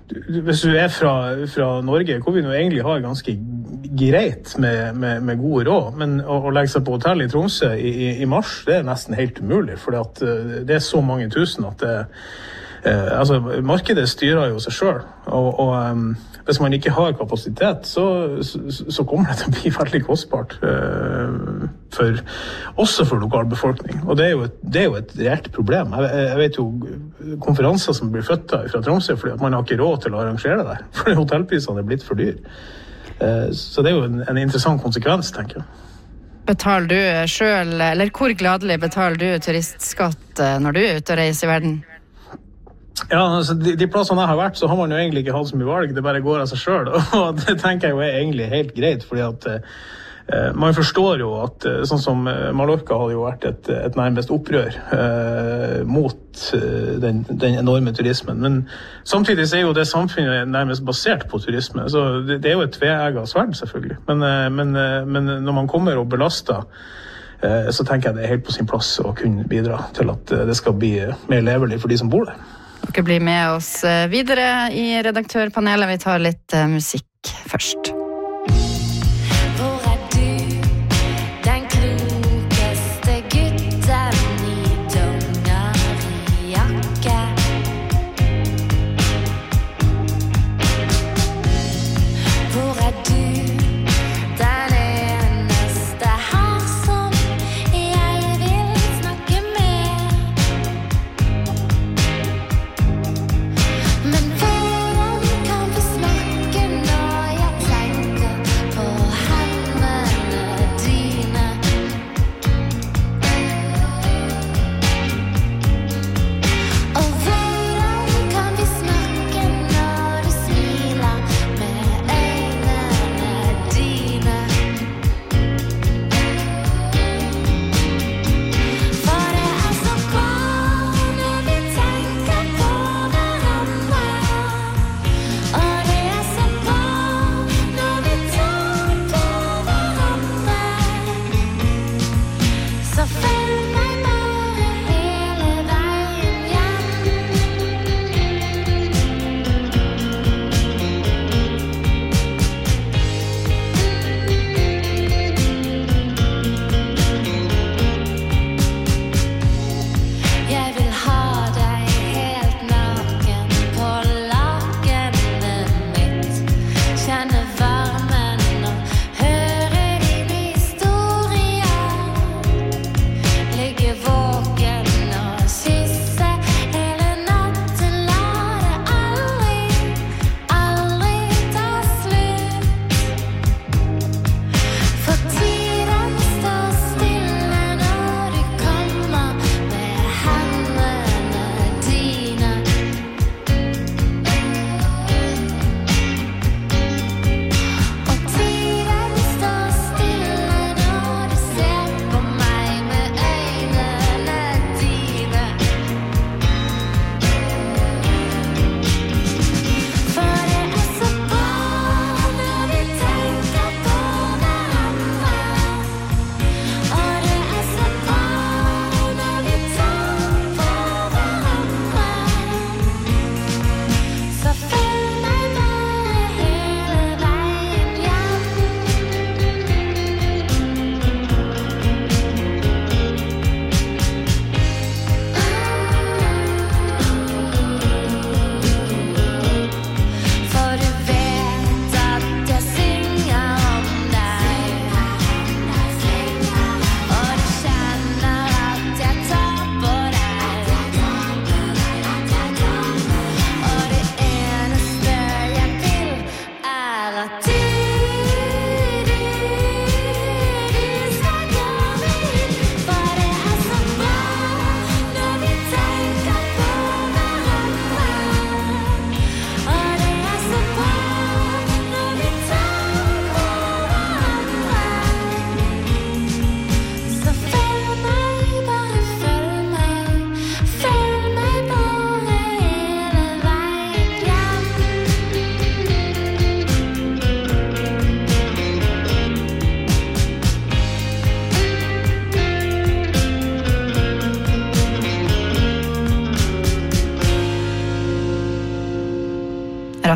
hvis du er fra, fra Norge, hvor vi nå egentlig har ganske greit med, med, med gode råd, men å, å legge seg på hotell i Tromsø i, i, i mars, det er nesten helt umulig, for det er så mange tusen at det, eh, altså, markedet styrer jo seg selv, og, og um, hvis man ikke har kapasitet, så, så, så kommer det til å bli veldig kostbart, uh, for, også for lokalbefolkning. Og det er jo et, det er jo et reelt problem. Jeg, jeg vet jo konferanser som blir flyttet fra Tromsø, fordi at man har ikke råd til å arrangere det der, for hotellprisene er blitt for dyr. Uh, så det er jo en, en interessant konsekvens, tenker jeg. Betaler du selv, eller hvor gladelig betaler du turistskatt når du er ute og reiser i verden? Ja, altså, de, de plassene jeg har vært, så har man jo egentlig ikke hatt så mye valg, det bare går av seg selv, og det tenker jeg jo er egentlig helt greit, fordi at eh, man forstår jo at, sånn som Mallorca hadde jo vært et, et nærmest opprør eh, mot eh, den, den enorme turismen, men samtidig så er jo det samfunnet nærmest basert på turisme, så det, det er jo et tveegget sverd selvfølgelig, men, eh, men, eh, men når man kommer og belaster, eh, så tenker jeg det er helt på sin plass å kunne bidra til at det skal bli mer levelig for de som bor der. Dere blir med oss videre i redaktørpanelet. Vi tar litt musikk først. Hvor er du, den klokeste gutten i dongerijakke? Hvor er du, den eneste her som jeg vil snakke med? Men hvordan kan vi snakke når jeg trenger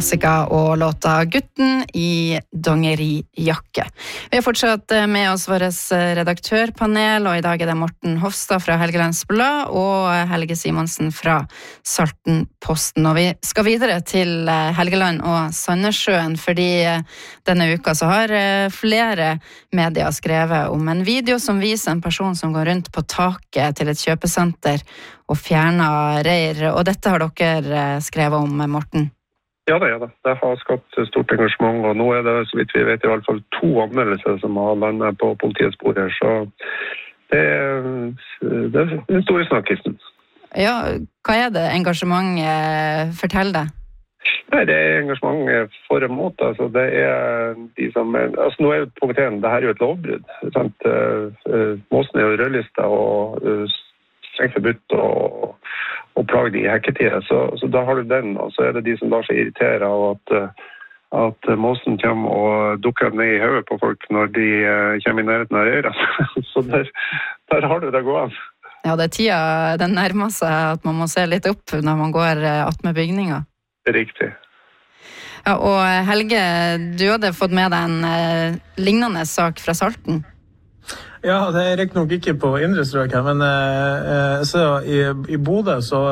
Jessica og låta Gutten i dongerijakke. Vi har fortsatt med oss vårt redaktørpanel, og i dag er det Morten Hofstad fra Helgelandsblad og Helge Simonsen fra Saltenposten. Og vi skal videre til Helgeland og Sandnessjøen, fordi denne uka så har flere medier skrevet om en video som viser en person som går rundt på taket til et kjøpesenter og fjerner reir, og dette har dere skrevet om, Morten. Ja da, ja da. Det har skapt stort engasjement, og nå er det, så vidt vi vet, i hvert fall to anmeldelser som har landet på politiets spor her, så det er, det er den store snakkisen. Ja, hva er det engasjement forteller deg? Nei, det er engasjement for en måte, altså det er de som, altså nå er jo komiteen, det her er jo et lovbrudd, sant? Måsen er jo rødlista og strengt forbudt og, og plagd i hekketida, så, så da har du den, og så er det de som lar seg irritere av at, at måsen kommer og dukker ned i hodet på folk når de kommer i nærheten av røyra. Så der, der har du det gående. Ja, det er tida, den nærmer seg at man må se litt opp når man går att med bygninger. Riktig. Ja, og Helge, du hadde fått med deg en eh, lignende sak fra Salten. Ja, det er riktig nok ikke på indre strøk her, men eh, så i, i Bodø så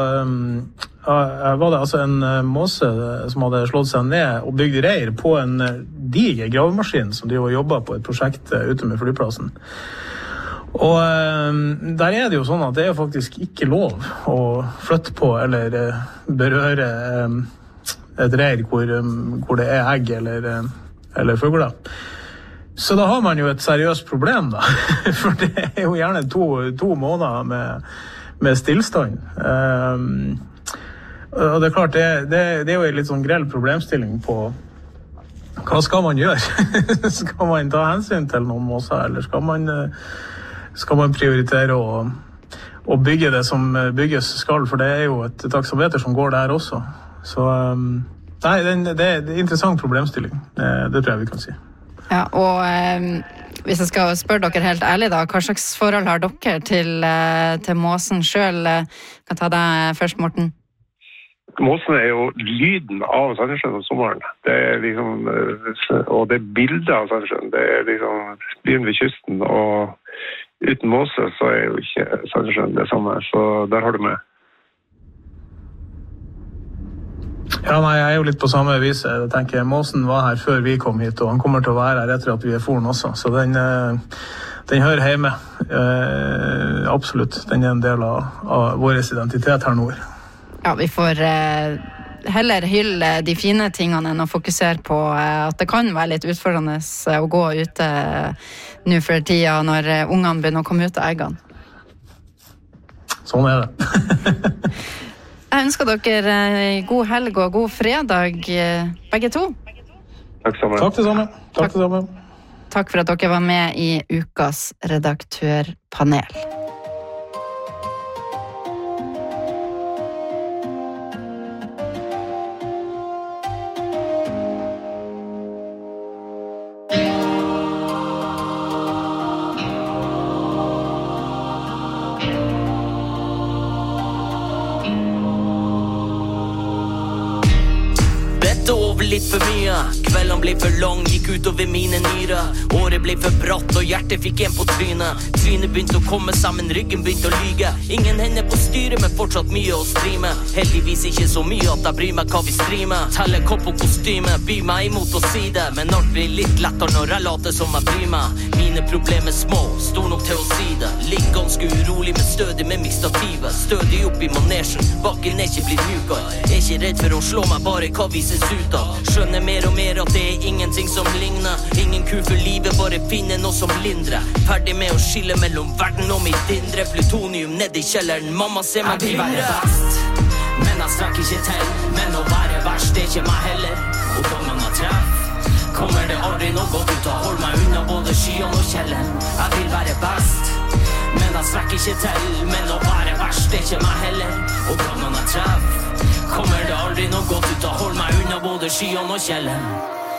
eh, var det altså en eh, måse som hadde slått seg ned og bygd reir på en eh, diger gravemaskin som de har jobbet på et prosjekt eh, ute med flyplassen. Og eh, der er det jo sånn at det er faktisk ikke lov å flytte på eller eh, berøre eh, et reir hvor, hvor det er egg eller, eller fugler. Så da har man jo et seriøst problem da, for det er jo gjerne to, to måneder med, med stillstand. Um, og det er klart, det, det, det er jo en litt sånn grell problemstilling på hva skal man gjøre? Skal man ta hensyn til noen måser, eller skal man, skal man prioritere å, å bygge det som bygges skal, for det er jo et taksameter som går der også. Så um, nei, det, det er en interessant problemstilling, det, det tror jeg vi kan si. Ja, og um, hvis jeg skal spørre dere helt ærlig da, hva slags forhold har dere til, uh, til måsen selv? Jeg kan ta deg først, Morten. Måsen er jo lyden av Sandnessjøen om sommeren. Det er liksom, og det er bildet av Sandnessjøen. Det er liksom byen ved kysten, og uten måse så er jo ikke Sandnessjøen det samme, så der har du med. Ja, nei, jeg er jo litt på samme vis. Jeg tenker, måsen var her før vi kom hit, og han kommer til å være her etter at vi er foren også. Så den, den hører hjemme. Eh, absolutt. Den er en del av, av vår identitet her nord. Ja, vi får eh, heller hylle de fine tingene enn å fokusere på eh, at det kan være litt utfordrende å gå ute eh, nå for tida når eh, ungene begynner å komme ut av eggene. Sånn er det. Jeg ønsker dere god helg og god fredag, begge to. Takk sammen. Takk til sammen. Takk til sammen. Takk for at dere var med i ukas redaktørpanel. Litt for mye, kvelden ble for lang, gikk ut over mine nyre. Året ble for bratt og hjertet fikk en på trynet. Trynet begynte å komme sammen, ryggen begynte å lyge. Ingen hender på styret, men fortsatt mye å streame. Heldigvis ikke så mye at jeg bryr meg hva vi streamer. Telle kopp og kostyme, by meg imot å si det. Men alt blir litt lettere når jeg later som jeg bryr meg. Mine problemer små, stor nok til å si det. Ligg ganske urolig, men stødig med mitt stativet. Stødig opp i manesjen, bakken er ikke blitt mjukere. Er ikke redd for å slå meg, bare hva vises ut av. Skjønner mer og mer at det er ingenting som ligner. Ingen kur for livet, bare finne noe som lindrer. Ferdig med å skille mellom verden og mitt indre. Plutonium ned i kjelleren, mamma ser meg Jeg vil være best, men jeg strekker ikke til. Men å være verst, det er ikke meg heller. Og da man har treff, kommer det aldri noe godt ut av. Hold meg unna både skyen og kjellen. Jeg vil være best, men jeg strekker ikke til. Men å være verst, det er ikke meg heller. Og da man har treff, kommer det aldri noe godt ut av. Hold meg unna både skyen og kjellen.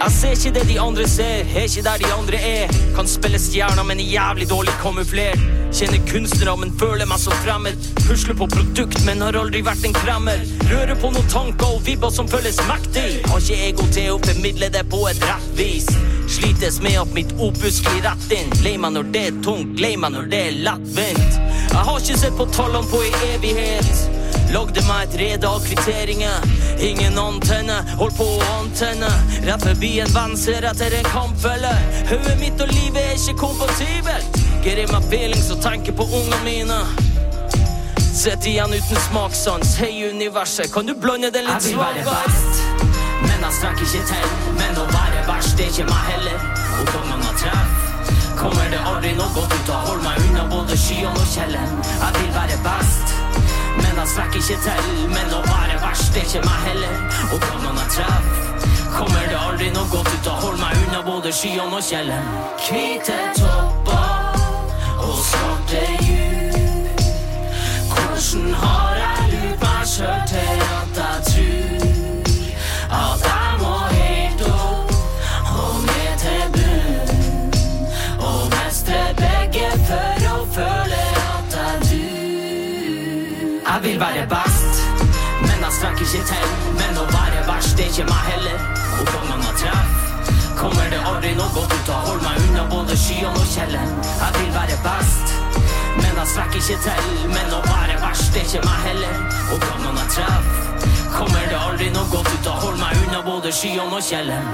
Jeg ser ikke det de andre ser, er ikke der de andre er. Kan spille stjerner, men er jævlig dårlig kamuflert. Kjenner kunstnere, men føler meg så fremmed. Pusler på produkt, men har aldri vært en kremmer. Rører på noen tanker og vibber som føles mektig. Har ikke ego til å formidle det på et rett vis. Slites med at mitt opus sklir rett inn. Lei meg når det er tungt, lei meg når det er lettvint. Jeg har ikke sett på tallene på en evighet. Lagde meg et rede av kvitteringer. Ingen antenne, hold på å antenne. Rett forbi en venn, ser etter en kampfelle. Høyet mitt og livet er ikke kompatibelt. Get in my feelings og tenker på ungene mine. Sett igjen uten smakssans. Hei universet, kan du blande det litt svagt? Jeg vil være best, men jeg strekker ikke til. Men å være verst, det er ikke meg heller. Og gangene jeg treff, kommer det aldri noe godt ut av. Hold meg unna både skyene og kjellen. Jeg vil være best, men jeg strekker ikke til. Men å være verst, det er ikke meg heller. Og gangene jeg treff, kommer det aldri noe godt ut av. Hold meg unna både skyene og kjellen. Hvite topper og svarte djup. Hvordan har jeg lurt meg selv til at jeg tror at jeg må helt opp og ned til bunn og mestre begge for å føle at jeg du. Jeg vil være best, men jeg strekker ikke til. Men å være verst, det er ikke meg heller. Og gangene jeg treff, kommer det aldri noe godt ut av. Hold meg unna både skyene og kjellen. Jeg vil være best, men jeg strekker ikke til. Men å være verst, det er ikke meg heller. Og gangene jeg treff, kommer det aldri noe godt ut av. Hold meg unna både skyene og kjellen.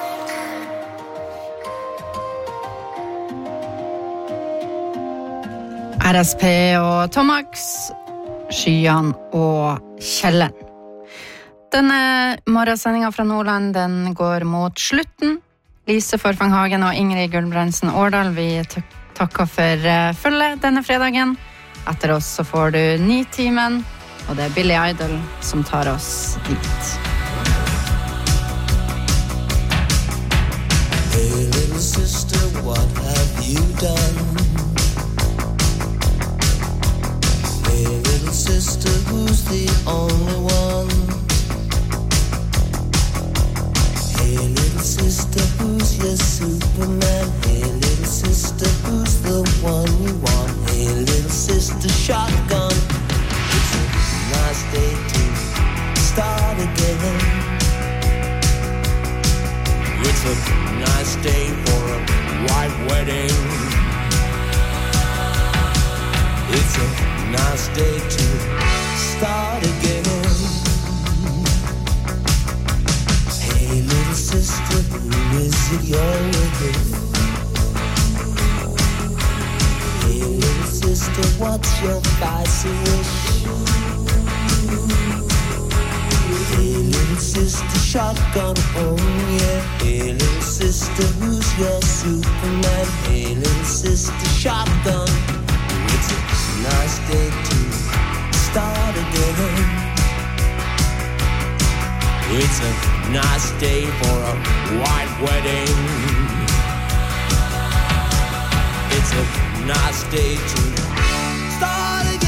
R S P og Tomax, skyene og kjellen. Denne morgensendingen fra Nordland, den går mot slutten. Lise Forfang-Hagen og Ingrid Gulbrandsen Årdal, vi takker for følge denne fredagen. Etter oss så får du Nitimen, og det er Billy Idol som tar oss dit. Hey little sister, what have you done? Hey little sister, who's the only one? Hey little sister, who's your Superman? Hey little sister, who's the one you want? Hey little sister, shotgun. It's a nice day to start again. It's a nice day for a white wedding. It's a nice day to start again. Hey little sister, who is it you're with? Hey little sister, what's your vice wish? Hey little sister, shotgun, oh yeah. Hey little sister, who's your Superman? Hey little sister, shotgun. It's a nice day to start again. It's a nice day for a white wedding. It's a nice day to start again.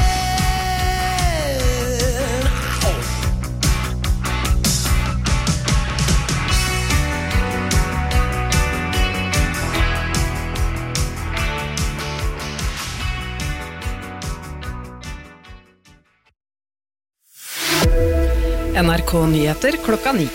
Ow. N R K Nyheter klokka ni.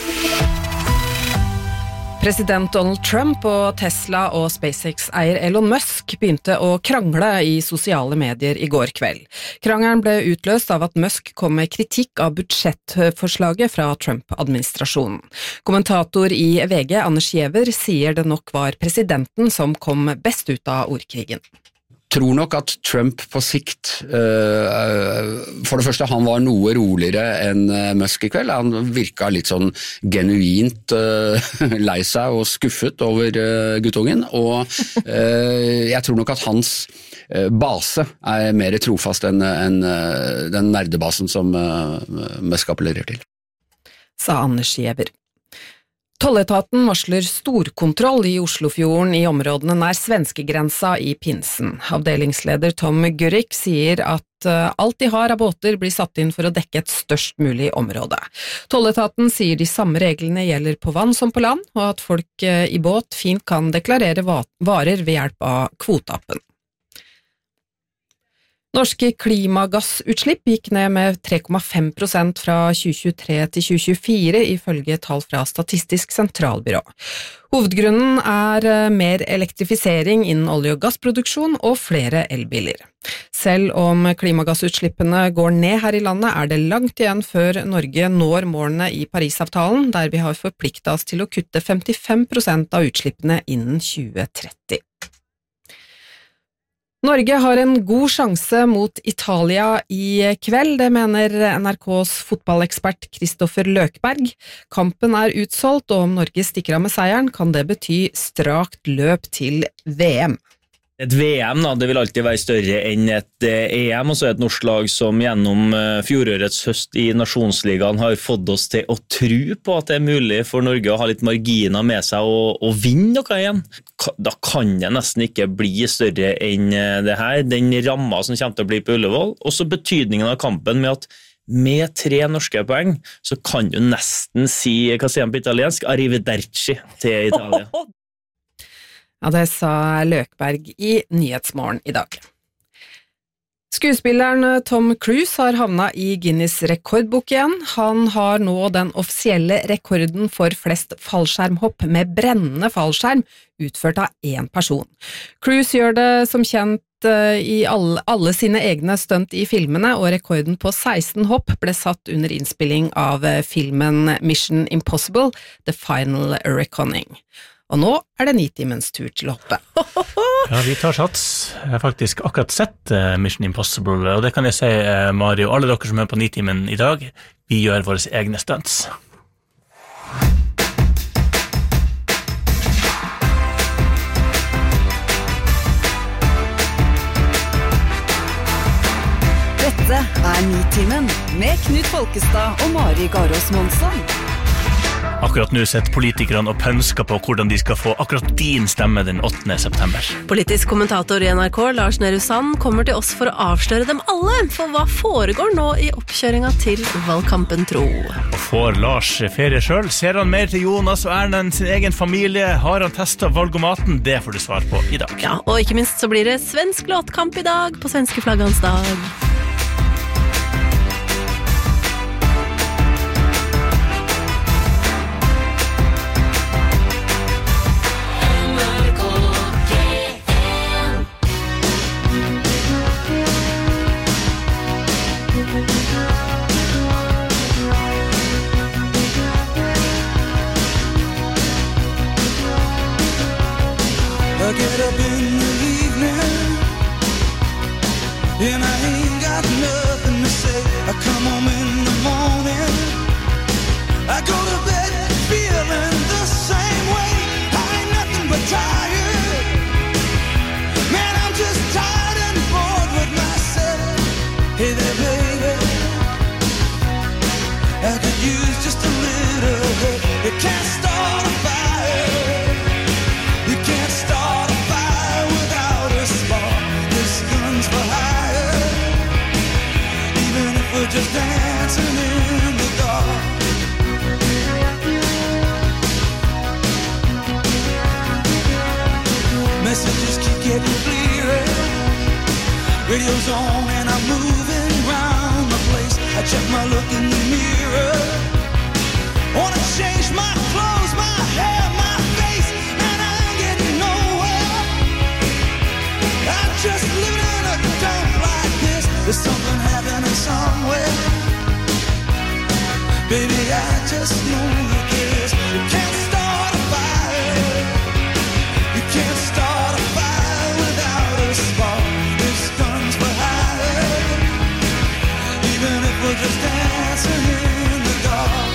President Donald Trump og Tesla og SpaceX-eier Elon Musk begynte å krangle i sosiale medier i går kveld. Krangelen ble utløst av at Musk kom med kritikk av budsjettforslaget fra Trump-administrasjonen. Kommentator i V G, Anders Giæver, sier det nok var presidenten som kom best ut av ordkrigen. Tror nok at Trump på sikt, uh, for det første, han var noe roligere enn Musk i kveld. Han virket litt sånn genuint uh, lei seg og skuffet over uh, guttungen, og uh, jeg tror nok at hans uh, base er mer trofast enn en, uh, den nerdebasen som uh, Musk appellerer til. Sa Anders Giæver. Tolletaten varsler storkontroll i Oslofjorden i områdene nær svenskegrensa i pinsen. Avdelingsleder Tom Gurrik sier at alt de har av båter blir satt inn for å dekke et størst mulig område. Tolletaten sier de samme reglene gjelder på vann som på land, og at folk i båt fint kan deklarere varer ved hjelp av kvoteappen. Norske klimagassutslipp gikk ned med tre komma fem prosent fra tjue tjuetre til tjue tjuefire, ifølge tall fra Statistisk sentralbyrå. Hovedgrunnen er mer elektrifisering innen olje- og gassproduksjon og flere elbiler. Selv om klimagassutslippene går ned her i landet, er det langt igjen før Norge når målene i Parisavtalen, der vi har forpliktet oss til å kutte femtifem prosent av utslippene innen tjue tretti. Norge har en god sjanse mot Italia i kveld, det mener N R K's fotballekspert Kristoffer Løkberg. Kampen er utsolgt, og om Norge stikker av med seieren, kan det bety strakt løp til V M. Et V M da, det vil alltid være større enn et E M, og så er et norsk lag som gjennom fjorårets høst i Nasjonsligaen har fått oss til å tro på at det er mulig for Norge å ha litt marginer med seg og, og vinne noe igjen. Da kan det nesten ikke bli større enn det her. Den ramma som kommer til å bli på Ullevål, og så betydningen av kampen med at med tre norske poeng, så kan du nesten si, hva sier han på italiensk, arrivederci til Italia. Ja, det sa Løkberg i Nyhetsmorgen i dag. Skuespilleren Tom Cruise har havnet i Guinness rekordbok igjen. Han har nå den offisielle rekorden for flest fallskjermhopp med brennende fallskjerm, utført av én person. Cruise gjør det som kjent i alle, alle sine egne stunt i filmene, og rekorden på seksten hopp ble satt under innspilling av filmen Mission Impossible, The Final Reckoning. Og nå er det Nitimens tur til å hoppe. Ja, vi tar sats. Jeg har faktisk akkurat sett Mission Impossible, og det kan jeg si, Mario, alle dere som er på Nitimen i dag, vi gjør våre egne stunts. Dette er Nitimen med Knut Folkestad og Mari Garås Monsson. Akkurat nå setter politikerne og pønsker på hvordan de skal få akkurat din stemme den åttende september. Politisk kommentator i N R K, Lars Nehru Sand, kommer til oss for å avsløre dem alle, for hva foregår nå i oppkjøringa til valgkampen, tro. Og får Lars ferie selv? Ser han mer til Jonas og Erlend sin egen familie? Har han testet valgomaten? Det får du svar på i dag. Ja, og ikke minst så blir det svensk låtkamp i dag, på svenske flaggans dag. I get up in the evening and I ain't got nothing to say. I come home in the morning, I go to bed feeling the same way. I ain't nothing but tired, man, I'm just tired and bored with myself. Hey there baby, I could use just a little help. You can't start a fire, you can't start a fire without a spark. This gun's for hire, even if we're just dancing in the dark. Messages keep getting clearer, radio's on and I'm moving round the place. I check my look in the mirror, wanna change my clothes, my hair, my face, and I ain't getting nowhere. I'm just living in a dump like this. There's something happening somewhere. Baby, I just know that this. You can't start a fire, you can't start a fire without a spark. This gun's for hire, even if we're just dancing in the dark.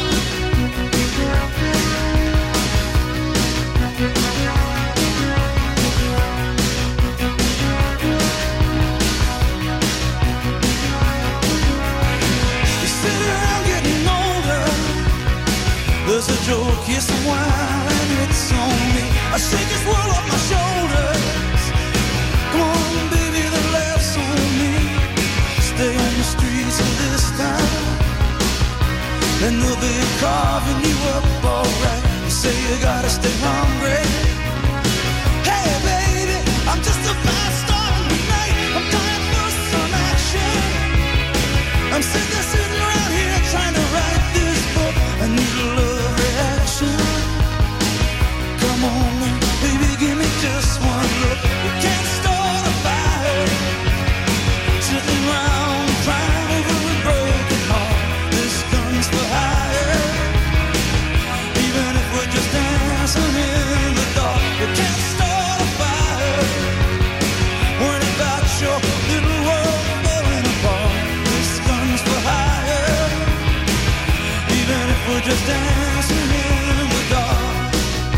There's a joke here somewhere while and it's on me. I shake this world off my shoulders. Come on, baby, the laughs on me. Stay on the streets of this town, and they'll be carving you up alright. You say you gotta stay hungry. Hey, baby, I'm just a fast star in the night. I'm dying for some action. I'm sitting, sitting around here trying to write this book. I need a love reaction. Come on now, baby, give me just one look. You can't start a fire sitting around crying over a broken heart. This gun's for hire. Even if we're just dancing in the dark, you can't start a fire worrying about your little world falling apart. This gun's for hire. Even if we're just dancing in the dark,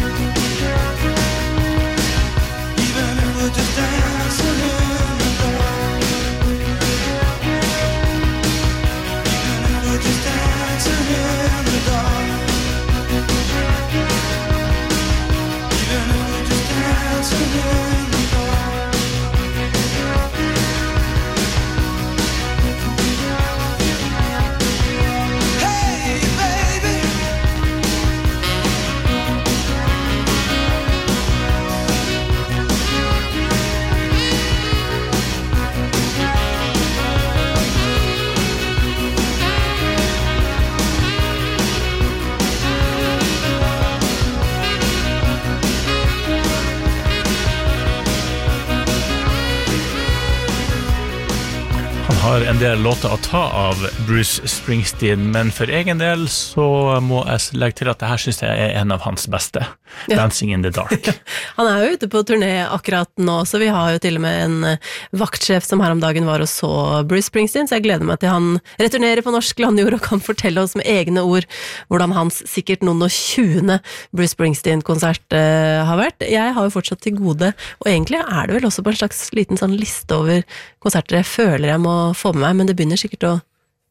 even if we're just dancing in the dark, even if we're just dancing in the dark, even if we're just dancing in the dark. Hey, baby. Han har en del låter å ta av Bruce Springsteen, men for egen del så må jeg legge til at det her synes jeg er en av hans beste. Ja. Dancing in the Dark. Han er jo ute på turné akkurat nå, så vi har jo til og med en vaktsjef som her om dagen var og så Bruce Springsteen, så jeg gleder meg til han returnerer på norsk landjord og kan fortelle oss med egne ord hvordan hans sikkert noen og tjuende Bruce Springsteen-konsert uh, har vært. Jeg har jo fortsatt til gode, og egentlig er det vel også på en slags liten sånn liste over konserter jeg føler jeg må få med meg, men det begynner sikkert å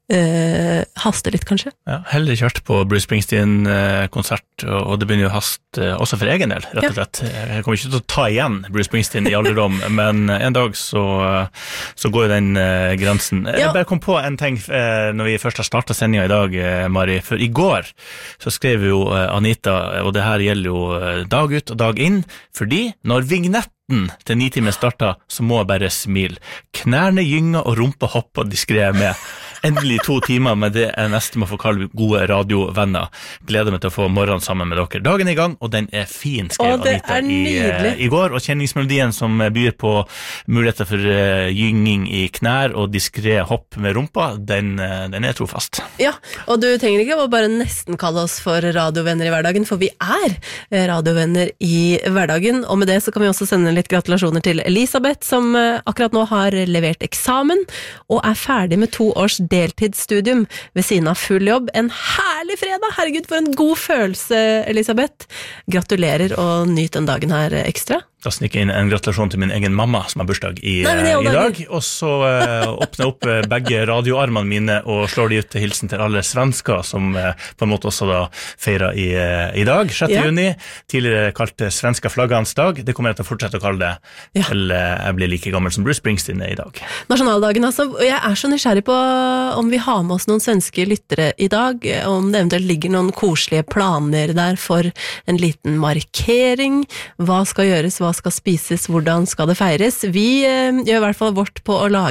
uh, haste litt, kanskje. Ja, heldig kjørt på Bruce Springsteen-konsert, og det begynner jo hast uh, også for egen del, rett og slett. Jeg kommer ikke til å ta igjen Bruce Springsteen i alderdom, men en dag så, uh, så går jo den uh, grensen. Ja. Jeg bare kom på en ting uh, når vi først har startet sendingen i dag, uh, Mari, for i går så skrev jo uh, Anita, og det her gjelder jo uh, dag ut og dag inn, fordi når vignetten til nitimen starta, så må jeg bare smile. Knærne gynger og rumpa hopper diskret med. Endelig to timer med det jeg nesten må få kalle gode radiovenner. Gleder meg til å få morgenen sammen med dere. Dagen er i gang, og den er fin, skrev Å, det Anita er i, nydelig. i går. Og kjenningsmelodien som byr på muligheter for uh, gynging i knær og diskret hopp med rumpa, den, uh, den er trofast. Ja, og du trenger ikke å bare nesten kalle oss for radiovenner i hverdagen, for vi er eh, radiovenner i hverdagen, og med det så kan vi også sende litt gratulasjoner til Elisabeth, som eh, akkurat nå har levert eksamen, og er ferdig med to års deltidsstudium ved siden av full jobb. En herlig fredag! Herregud, for en god følelse, Elisabeth. Gratulerer og nyt den dagen her ekstra. Da snikker jeg inn en gratulasjon til min egen mamma som har bursdag i, Nei, i dag, og så uh, åpner jeg opp uh, begge radioarmene mine og slår de ut til hilsen til alle svensker som uh, på en måte også da feirer i, uh, i dag, sjette Ja. juni, tidligere kalt uh, svenska flaggans dag. Det kommer jeg til å fortsette å kalle det, Ja. til uh, jeg blir like gammel som Bruce Springsteen er i dag. Nasjonaldagen, altså. Og jeg er så nysgjerrig på om vi har med oss noen svenske lyttere i dag, om det eventuelt ligger noen koselige planer der for en liten markering. Hva skal gjøres, hva skal spises, hvordan skal det feires? Vi eh, gjør i hvert fall vårt på å lage